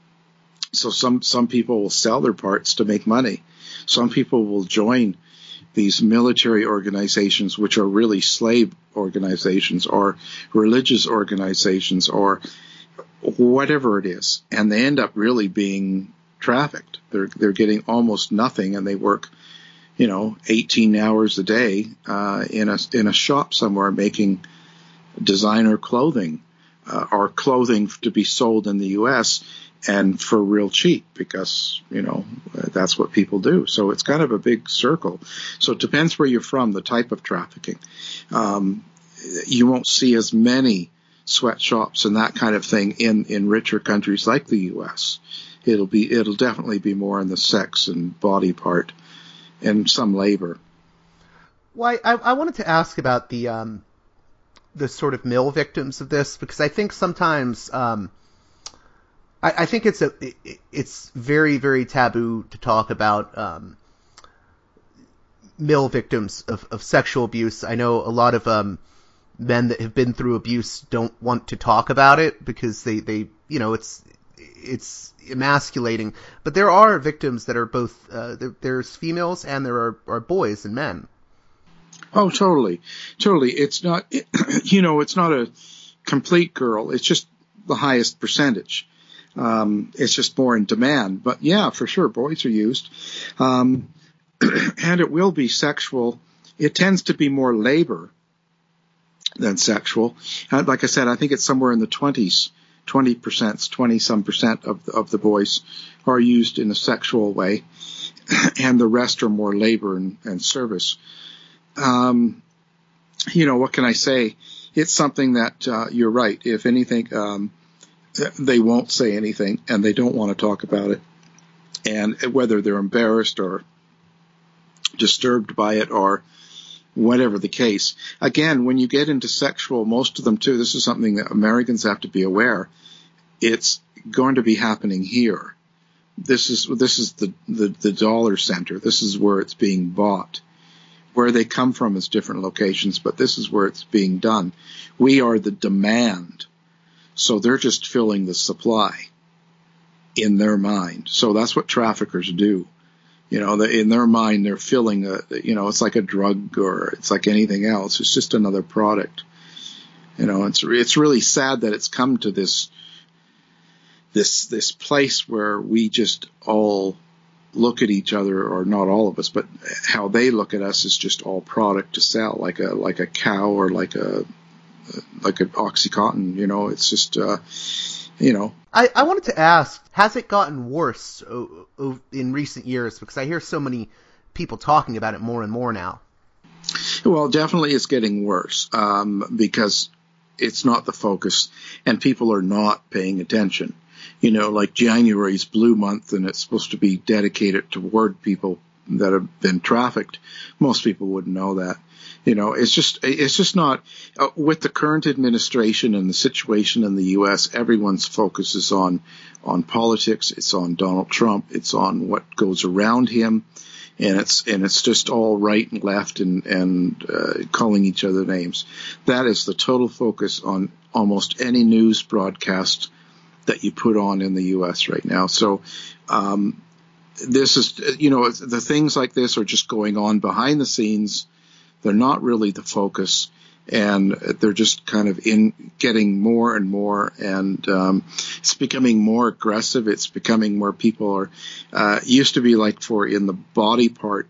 So some, some people will sell their parts to make money. Some people will join these military organizations, which are really slave organizations or religious organizations or whatever it is. And they end up really being trafficked. They're they're getting almost nothing, and they work, you know, eighteen hours a day uh, in a in a shop somewhere making designer clothing uh, or clothing to be sold in the U S and for real cheap because, you know, that's what people do. So it's kind of a big circle. So it depends where you're from, the type of trafficking. Um, you won't see as many sweatshops and that kind of thing in, in richer countries like the U S. It'll be it'll definitely be more in the sex and body part and some labor. Well, I, I wanted to ask about the um, the sort of mill victims of this because I think sometimes um, I, I think it's a it, it's very very taboo to talk about um, mill victims of, of sexual abuse. I know a lot of um, men that have been through abuse don't want to talk about it because they, they you know it's it's emasculating, but there are victims that are both uh, there, there's females and there are, are boys and men. Oh, totally, totally. It's not, it, you know, it's not a complete girl. It's just the highest percentage. Um, it's just more in demand. But yeah, for sure, boys are used, um, and it will be sexual. It tends to be more labor than sexual. And like I said, I think it's somewhere in the twenties. twenty percent, twenty some percent of the, of the boys are used in a sexual way, and the rest are more labor and, and service. Um, you know, what can I say? It's something that uh, you're right. If anything, um, they won't say anything, and they don't want to talk about it. And whether they're embarrassed or disturbed by it or whatever the case. Again, when you get into sexual, most of them too, this is something that Americans have to be aware. It's going to be happening here. This is this is the, the, the dollar center. This is where it's being bought. Where they come from is different locations, but this is where it's being done. We are the demand. So they're just filling the supply in their mind. So that's what traffickers do. You know, in their mind, they're filling a, you know, it's like a drug or it's like anything else. It's just another product. You know, it's it's really sad that it's come to this this this place where we just all look at each other, or not all of us, but how they look at us is just all product to sell, like a like a cow or like a like an Oxycontin. You know, it's just. Uh, You know, I, I wanted to ask, has it gotten worse o- o- in recent years? Because I hear so many people talking about it more and more now. Well, definitely it's getting worse um, because it's not the focus and people are not paying attention. You know, like January's Blue Month and it's supposed to be dedicated toward people that have been trafficked. Most people wouldn't know that. You know, it's just it's just not uh, with the current administration and the situation in the U S. Everyone's focus is on on politics. It's on Donald Trump. It's on what goes around him, and it's and it's just all right and left and and uh, calling each other names. That is the total focus on almost any news broadcast that you put on in the U S right now. So. Um, this is, you know, the things like this are just going on behind the scenes. They're not really the focus, and they're just kind of in getting more and more, and um, it's becoming more aggressive. It's becoming where people are, uh, used to be like for in the body part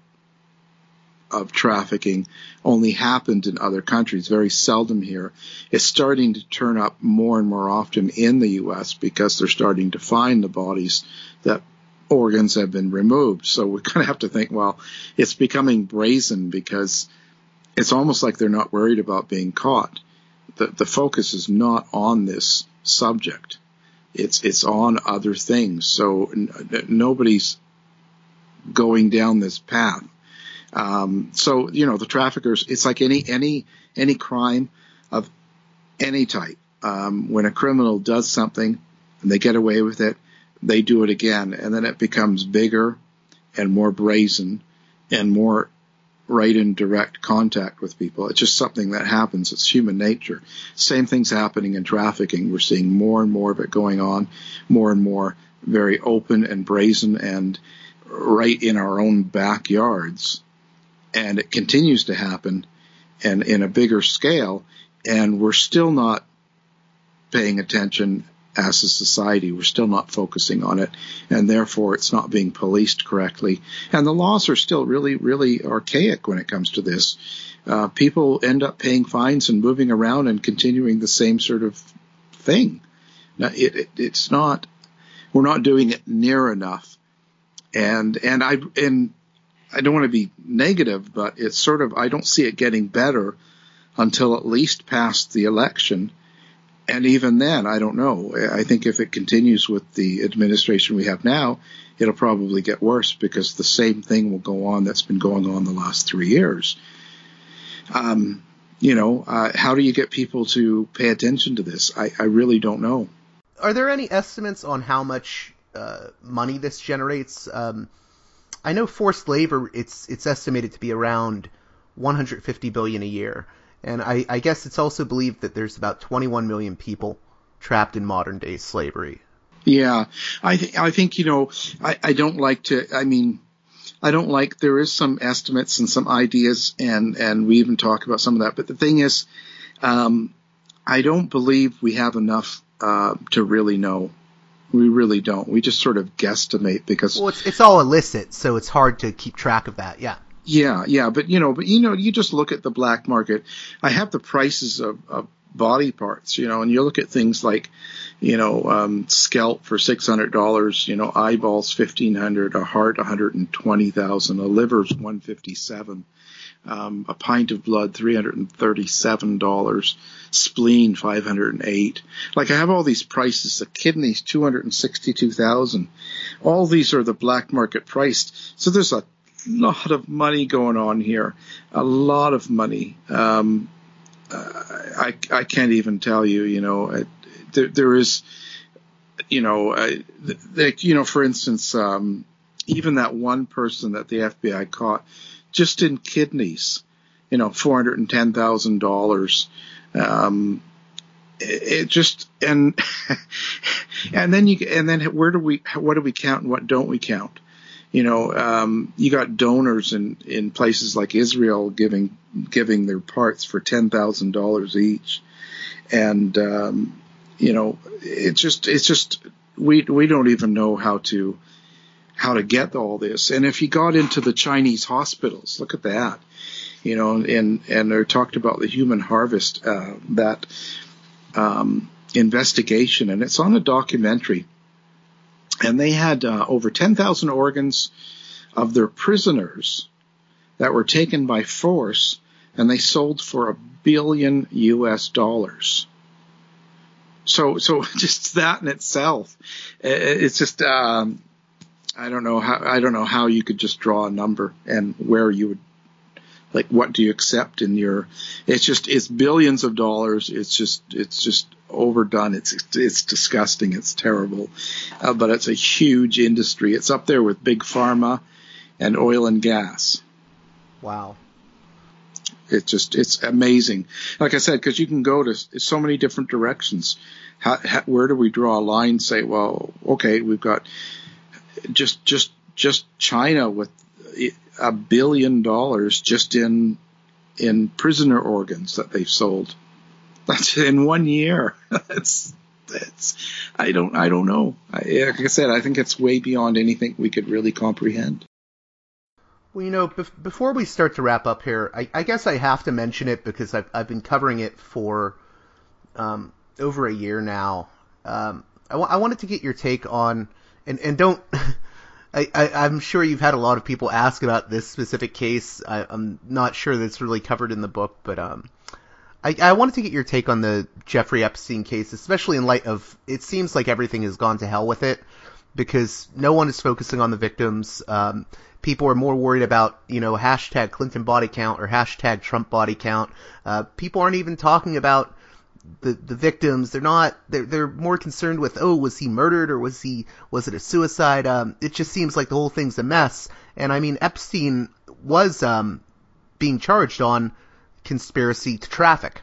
of trafficking only happened in other countries, very seldom here. It's starting to turn up more and more often in the U S because they're starting to find the bodies that organs have been removed. So we kind of have to think, well, it's becoming brazen because it's almost like they're not worried about being caught. The, the focus is not on this subject. It's it's on other things. So n- nobody's going down this path. Um, so, you know, the traffickers, it's like any any any crime of any type. Um, when a criminal does something and they get away with it, they do it again, and then it becomes bigger and more brazen and more right in direct contact with people. It's just something that happens. It's human nature. Same thing's happening in trafficking. We're seeing more and more of it going on, more and more very open and brazen and right in our own backyards. And it continues to happen and in a bigger scale, and we're still not paying attention as a society. We're still not focusing on it, and therefore it's not being policed correctly. And the laws are still really, really archaic when it comes to this. Uh, people end up paying fines and moving around and continuing the same sort of thing. Now, it, it, it's not, we're not doing it near enough. And, and I, and I don't want to be negative, but it's sort of, I don't see it getting better until at least past the election. And even then, I don't know. I think if it continues with the administration we have now, it'll probably get worse because the same thing will go on that's been going on the last three years. Um, you know, uh, how do you get people to pay attention to this? I, I really don't know. Are there any estimates on how much uh, money this generates? Um, I know forced labor, it's it's estimated to be around one hundred fifty billion dollars a year. And I, I guess it's also believed that there's about twenty-one million people trapped in modern day slavery. Yeah, I think I think you know I, I don't like to. I mean, I don't like. There is some estimates and some ideas, and and we even talk about some of that. But the thing is, um, I don't believe we have enough uh, to really know. We really don't. We just sort of guesstimate because well, it's it's all illicit, so it's hard to keep track of that. Yeah. Yeah, yeah, but you know, but you know, you just look at the black market. I have the prices of, of body parts, you know, and you look at things like, you know, um, scalp for six hundred dollars, you know, eyeballs fifteen hundred, a heart one hundred and twenty thousand, a liver's one fifty seven, um, a pint of blood three hundred and thirty seven dollars, spleen five hundred and eight. Like I have all these prices. The kidneys two hundred and sixty two thousand. All these are the black market priced. So there's a lot of money going on here, a lot of money. Um, I, I can't even tell you, you know, it, there, there is, you know, I, the, you know, for instance, um, even that one person that the F B I caught just in kidneys, you know, four hundred ten thousand dollars. Um, it, it just, and, and then you, and then where do we, what do we count and what don't we count? You know, um, you got donors in, in places like Israel giving giving their parts for ten thousand dollars each, and um, you know, it's just it's just we we don't even know how to how to get all this. And if you got into the Chinese hospitals, look at that, you know, and and they talked about the human harvest, uh, that um, investigation, and it's on a documentary. And they had uh, over ten thousand organs of their prisoners that were taken by force, and they sold for a billion U S dollars. So, so just that in itself, it's just um, I don't know how I don't know how you could just draw a number and where you would. Like, what do you accept in your? It's just it's billions of dollars. It's just it's just overdone. It's it's disgusting. It's terrible, uh, but it's a huge industry. It's up there with big pharma and oil and gas. Wow. It's just it's amazing. Like I said, because you can go to so many different directions. How, how, where do we draw a line? Say, well, okay, we've got just just just China with a billion dollars just in in prisoner organs that they've sold. That's in one year. It's, it's, I don't, I don't know. I, like I said, I think it's way beyond anything we could really comprehend. Well, you know, bef- before we start to wrap up here, I, I guess I have to mention it because I've, I've been covering it for um, over a year now. Um, I, w- I wanted to get your take on, and, and don't, I, I, I'm sure you've had a lot of people ask about this specific case. I, I'm not sure that it's really covered in the book, but um, I, I wanted to get your take on the Jeffrey Epstein case, especially in light of, it seems like everything has gone to hell with it because no one is focusing on the victims. Um, people are more worried about, you know, hashtag Clinton body count or hashtag Trump body count. Uh, people aren't even talking about the the victims. They're not, they're, they're more concerned with, oh, was he murdered or was he, was it a suicide? Um, it just seems like the whole thing's a mess. And I mean, Epstein was, um, being charged on conspiracy to traffic.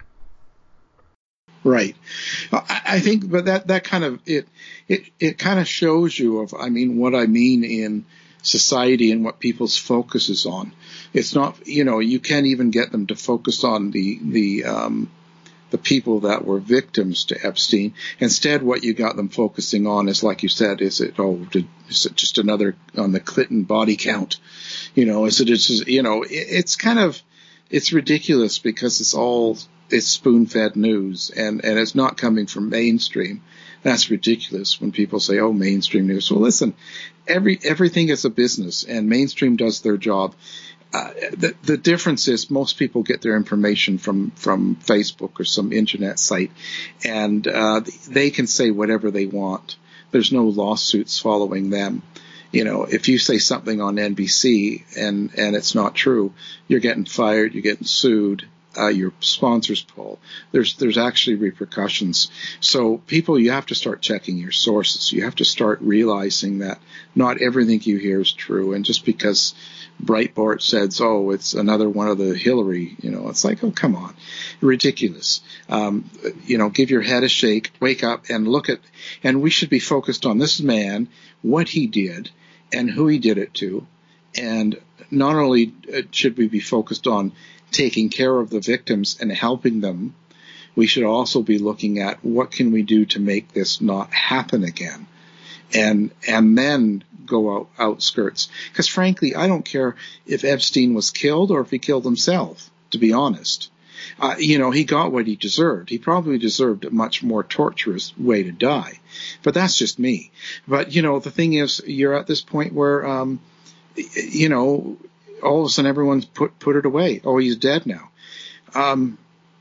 Right. I think, but that, that kind of, it, it, it kind of shows you of, I mean, what I mean in society and what people's focus is on. It's not, you know, you can't even get them to focus on the, the, um, the people that were victims to Epstein. Instead, what you got them focusing on is, like you said, is it, oh, did, is it just another on the Clinton body count? You know, is it, it's, you know, it, it's kind of, it's ridiculous because it's all, it's spoon-fed news and, and it's not coming from mainstream. That's ridiculous when people say, oh, mainstream news. Well, listen, every, everything is a business and mainstream does their job. Uh, the, the difference is most people get their information from, from Facebook or some internet site, and uh, they can say whatever they want. There's no lawsuits following them. You know, if you say something on N B C and, and it's not true, you're getting fired, you're getting sued, uh, your sponsors pull. There's there's actually repercussions. So people, you have to start checking your sources. You have to start realizing that not everything you hear is true, and just because Breitbart says, oh, it's another one of the Hillary, you know, it's like, oh, come on. Ridiculous. Um, you know, give your head a shake, wake up and look at, and we should be focused on this man, what he did and who he did it to. And not only should we be focused on taking care of the victims and helping them, we should also be looking at what can we do to make this not happen again. And, and then go out outskirts. Because frankly, I don't care if Epstein was killed or if he killed himself, to be honest. Uh, you know, he got what he deserved. He probably deserved a much more torturous way to die. But that's just me. But, you know, the thing is, you're at this point where, um, you know, all of a sudden everyone's put, put it away. Oh, he's dead now. Um,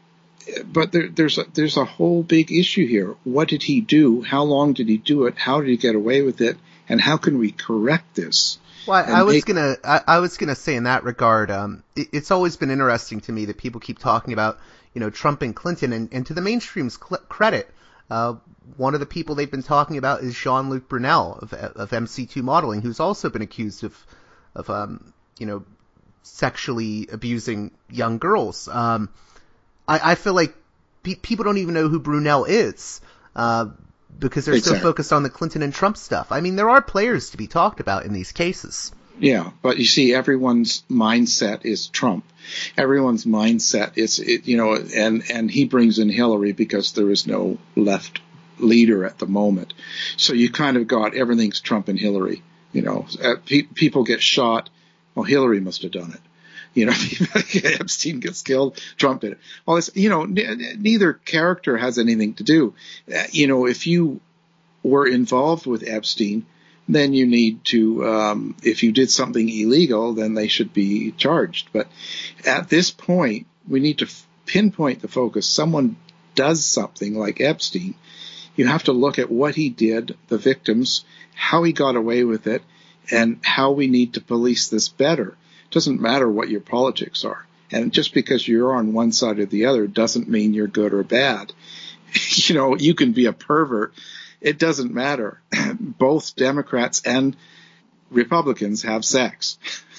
but there, there's a, there's a whole big issue here. What did he do? How long did he do it? How did he get away with it? And how can we correct this? Well, I, I was make... gonna, I, I was gonna say in that regard, um, it, it's always been interesting to me that people keep talking about, you know, Trump and Clinton, and, and to the mainstream's cl- credit, uh, one of the people they've been talking about is Jean-Luc Brunel of, of M C two Modeling, who's also been accused of, of, um, you know, sexually abusing young girls. Um, I, I feel like pe- people don't even know who Brunel is. Uh, because they're exactly. so focused on the Clinton and Trump stuff. I mean, there are players to be talked about in these cases. Yeah, but you see, everyone's mindset is Trump. Everyone's mindset is, it, you know, and, and he brings in Hillary because there is no left leader at the moment. So you kind of got everything's Trump and Hillary. You know, uh, pe- people get shot. Well, Hillary must have done it. You know, Epstein gets killed, Trump did it. All this, you know, n- neither character has anything to do. Uh, you know, if you were involved with Epstein, then you need to, um, if you did something illegal, then they should be charged. But at this point, we need to f- pinpoint the focus. Someone does something like Epstein, you have to look at what he did, the victims, how he got away with it, and how we need to police this better. Doesn't matter what your politics are. And just because you're on one side or the other doesn't mean you're good or bad. You know, you can be a pervert. It doesn't matter. Both Democrats and Republicans have sex.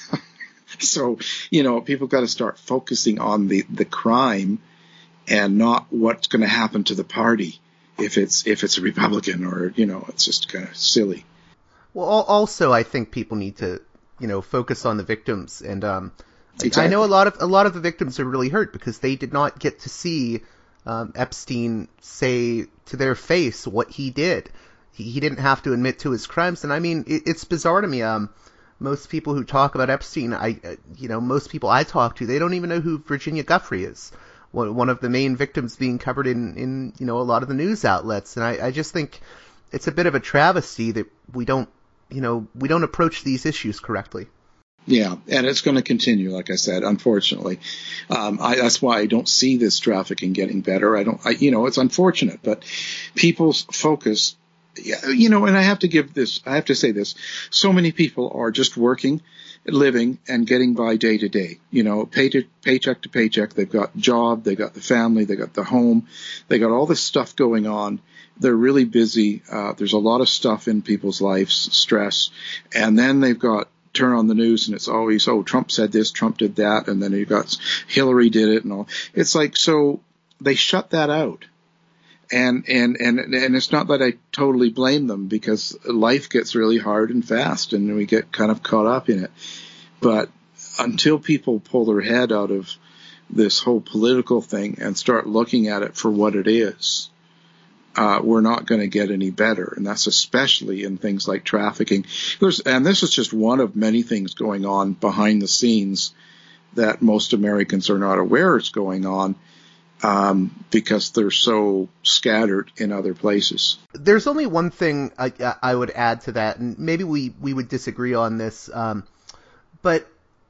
So, you know, people got to start focusing on the, the crime and not what's going to happen to the party if it's if it's a Republican or, you know, it's just kind of silly. Well, also, I think people need to, you know, focus on the victims. And um, Exactly. I know a lot of a lot of the victims are really hurt because they did not get to see um, Epstein say to their face what he did. He, he didn't have to admit to his crimes, and I mean, it, it's bizarre to me. Um, most people who talk about Epstein, I, you know, most people I talk to, they don't even know who Virginia Giuffre is. One of the main victims being covered in, in you know, a lot of the news outlets, and I, I just think it's a bit of a travesty that we don't, you know, we don't approach these issues correctly. Yeah, and it's going to continue, like I said, unfortunately. Um, I, that's why I don't see this trafficking getting better. I don't, I, you know, it's unfortunate, but people's focus, you know, and I have to give this, I have to say this, so many people are just working, living, and getting by day to day, you know, pay to, paycheck to paycheck. They've got job, they got the family, they got the home, they got all this stuff going on. They're really busy. Uh, there's a lot of stuff in people's lives, stress, and then they've got turn on the news and it's always, oh, Trump said this, Trump did that, and then you got Hillary did it and all. It's like, so they shut that out. And, and, and, and it's not that I totally blame them, because life gets really hard and fast and we get kind of caught up in it. But until people pull their head out of this whole political thing and start looking at it for what it is, Uh, we're not going to get any better, and that's especially in things like trafficking. There's, and this is just one of many things going on behind the scenes that most Americans are not aware is going on, um, because they're so scattered in other places. There's only one thing I, I would add to that, and maybe we, we would disagree on this, um, but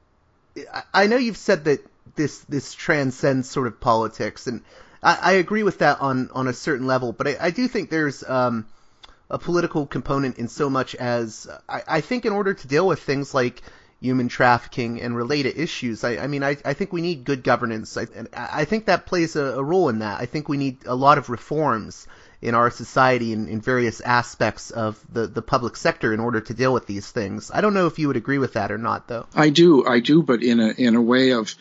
I know you've said that this this transcends sort of politics, and I, I agree with that on, on a certain level, but I, I do think there's um, a political component in so much as I, I think in order to deal with things like human trafficking and related issues, I, I mean, I, I think we need good governance. I, and I think that plays a, a role in that. I think we need a lot of reforms in our society in, in various aspects of the, the public sector in order to deal with these things. I don't know if you would agree with that or not, though. I do, I do, but in a in a way of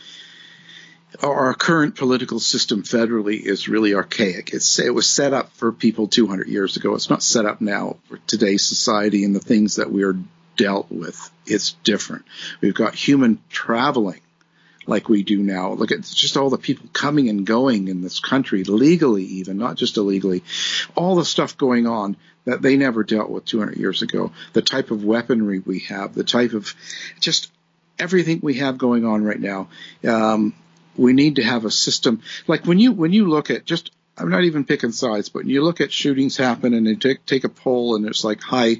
our current political system federally is really archaic. It's, it was set up for people two hundred years ago. It's not set up now for today's society and the things that we are dealt with. It's different. We've got human traveling like we do now. Look at just all the people coming and going in this country, legally even, not just illegally. All the stuff going on that they never dealt with two hundred years ago. The type of weaponry we have, the type of just everything we have going on right now. Um, we need to have a system. Like when you when you look at just, I'm not even picking sides, but when you look at shootings happen and they take, take a poll and it's like high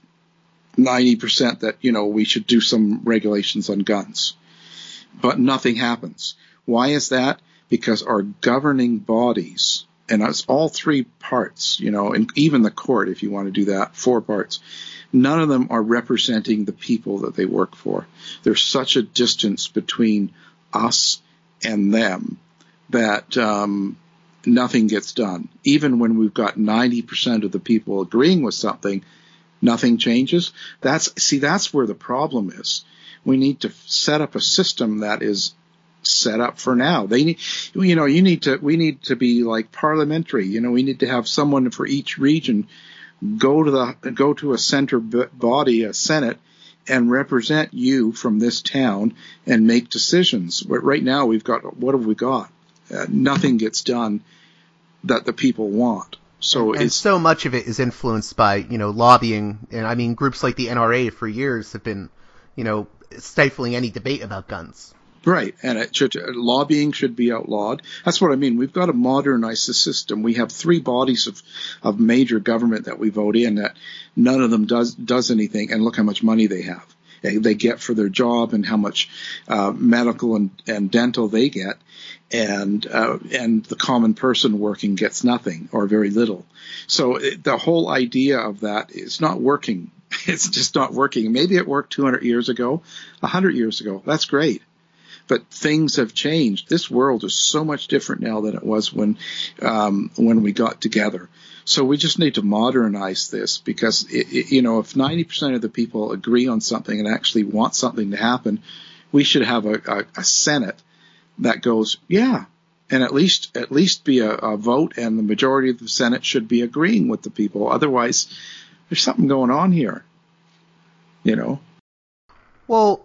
ninety percent that, you know, we should do some regulations on guns. But nothing happens. Why is that? Because our governing bodies, and it's all three parts, you know, and even the court, if you want to do that, four parts, none of them are representing the people that they work for. There's such a distance between us and them that um, nothing gets done. Even when we've got ninety percent of the people agreeing with something, nothing changes. That's see, that's where the problem is. We need to set up a system that is set up for now. They need, you know, you need to, we need to be like parliamentary. You know, we need to have someone for each region go to the, go to a center body, a Senate, and represent you from this town and make decisions. But right now we've got, what have we got? Uh, nothing gets done that the people want. So and, it's and so much of it is influenced by, you know, lobbying. And I mean, groups like the N R A for years have been, you know, stifling any debate about guns. Right, and it should, lobbying should be outlawed. That's what I mean. We've got to modernize the system. We have three bodies of, of major government that we vote in that none of them does does anything, and look how much money they have. They, they get for their job and how much uh, medical and, and dental they get, and uh, and the common person working gets nothing or very little. So it, the whole idea of that is not working. It's just not working. Maybe it worked two hundred years ago, one hundred years ago. That's great. But things have changed. This world is so much different now than it was when um, when we got together. So we just need to modernize this because, it, it, you know, if ninety percent of the people agree on something and actually want something to happen, we should have a, a, a Senate that goes, yeah, and at least at least be a, a vote, and the majority of the Senate should be agreeing with the people. Otherwise, there's something going on here, you know. Well,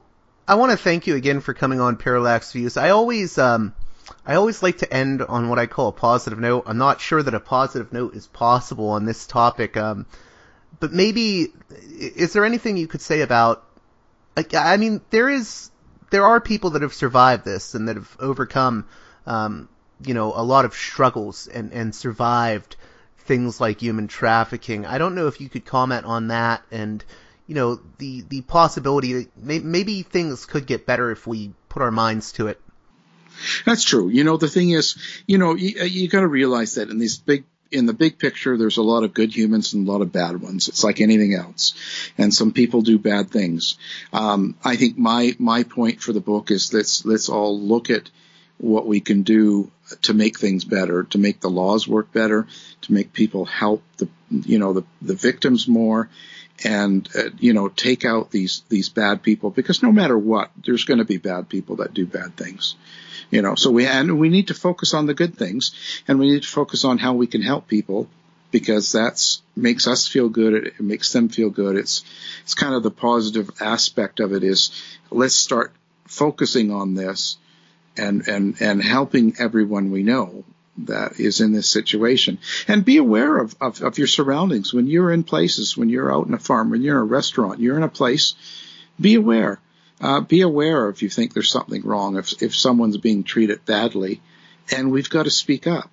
I want to thank you again for coming on Parallax Views. I always, um, I always like to end on what I call a positive note. I'm not sure that a positive note is possible on this topic, um, but maybe, is there anything you could say about, like, I mean, there is, there are people that have survived this and that have overcome, um, you know, a lot of struggles and, and survived things like human trafficking. I don't know if you could comment on that and, you know, the, the possibility that may, maybe things could get better if we put our minds to it. That's true. You know, the thing is, you know, you, you got to realize that in these big, in the big picture, there's a lot of good humans and a lot of bad ones. It's like anything else. And some people do bad things. Um, I think my, my point for the book is let's, let's all look at what we can do to make things better, to make the laws work better, to make people help the, you know, the, the victims more, and, uh, you know, take out these, these bad people, because no matter what, there's going to be bad people that do bad things. You know, so we, and we need to focus on the good things, and we need to focus on how we can help people, because that's makes us feel good. It makes them feel good. It's, it's kind of the positive aspect of it is let's start focusing on this and, and, and helping everyone we know that is in this situation. And be aware of, of, of your surroundings. When you're in places, when you're out in a farm, when you're in a restaurant, you're in a place, be aware. Uh, be aware if you think there's something wrong, if if someone's being treated badly, and we've got to speak up.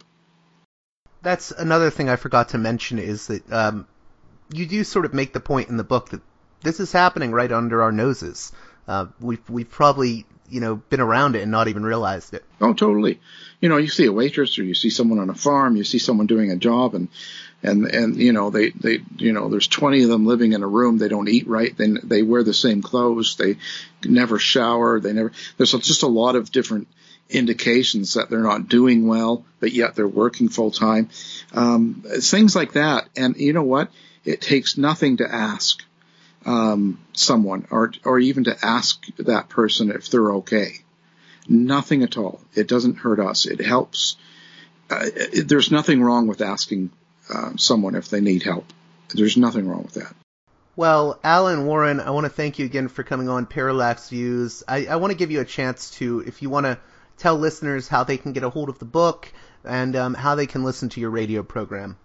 That's another thing I forgot to mention is that um, you do sort of make the point in the book that this is happening right under our noses. Uh, we've we've probably you know been around it and not even realized it. Oh, totally. You know, you see a waitress or you see someone on a farm, you see someone doing a job, and and and you know they they you know there's twenty of them living in a room. They don't eat right. They they wear the same clothes. They never shower. They never. There's just a lot of different indications that they're not doing well, but yet they're working full time. Um, things like that. And you know what? It takes nothing to ask um, someone, or or even to ask that person if they're okay. Nothing at all. It doesn't hurt us. It helps. Uh, it, there's nothing wrong with asking uh, someone if they need help. There's nothing wrong with that. Well, Alan Warren, I want to thank you again for coming on Parallax Views. I, I want to give you a chance to, if you want to tell listeners how they can get a hold of the book and um, how they can listen to your radio program.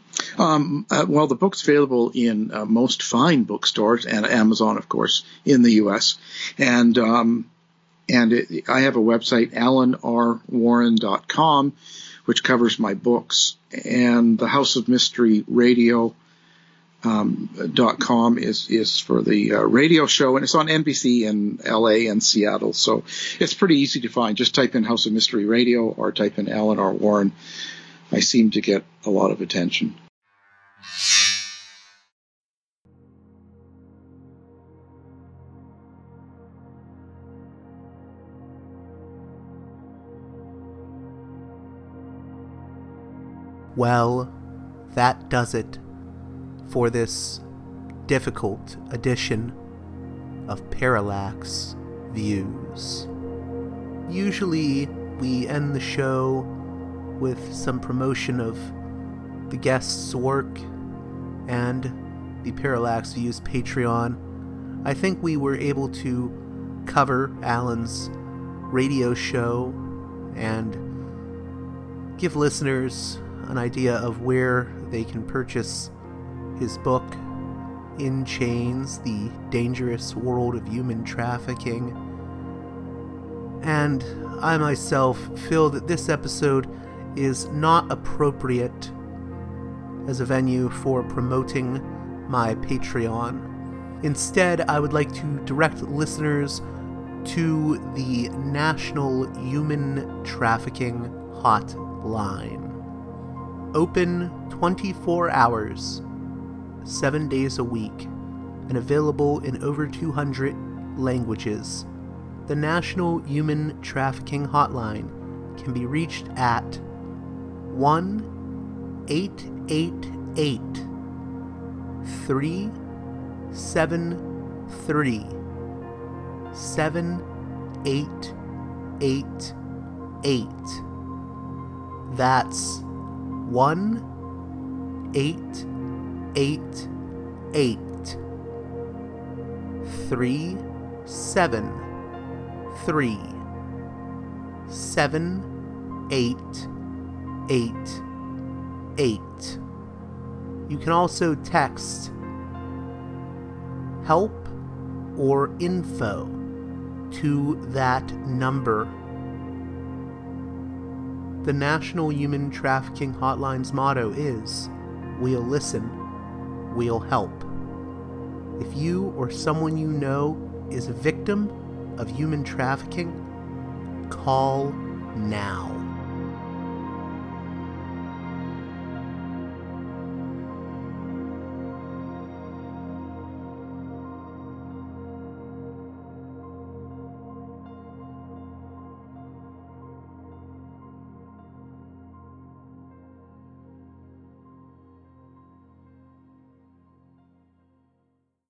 Um, uh, well, the book's available in uh, most fine bookstores and Amazon, of course, in the U S And um, and it, I have a website, alan r warren dot com, which covers my books. And the House of Mystery Radio um, dot com is is for the uh, radio show, and it's on N B C in L A and Seattle. So it's pretty easy to find. Just type in House of Mystery Radio or type in Alan R. Warren. I seem to get a lot of attention. Well, that does it for this difficult edition of Parallax Views. Usually we end the show with some promotion of the guest's work and the Parallax Views Patreon. I think we were able to cover Alan's radio show and give listeners an idea of where they can purchase his book, In Chains, The Dangerous World of Human Trafficking. And I myself feel that this episode is not appropriate as a venue for promoting my Patreon. Instead, I would like to direct listeners to the National Human Trafficking Hotline. Open twenty-four hours, seven days a week, and available in over two hundred languages. The National Human Trafficking Hotline can be reached at one eight eight eight, three seven three, seven eight eight eight. That's one eight eight eight, three seven three, seven, eight, eight, eight. You can also text help or info to that number. The National Human Trafficking Hotline's motto is, we'll listen, we'll help. If you or someone you know is a victim of human trafficking, call now.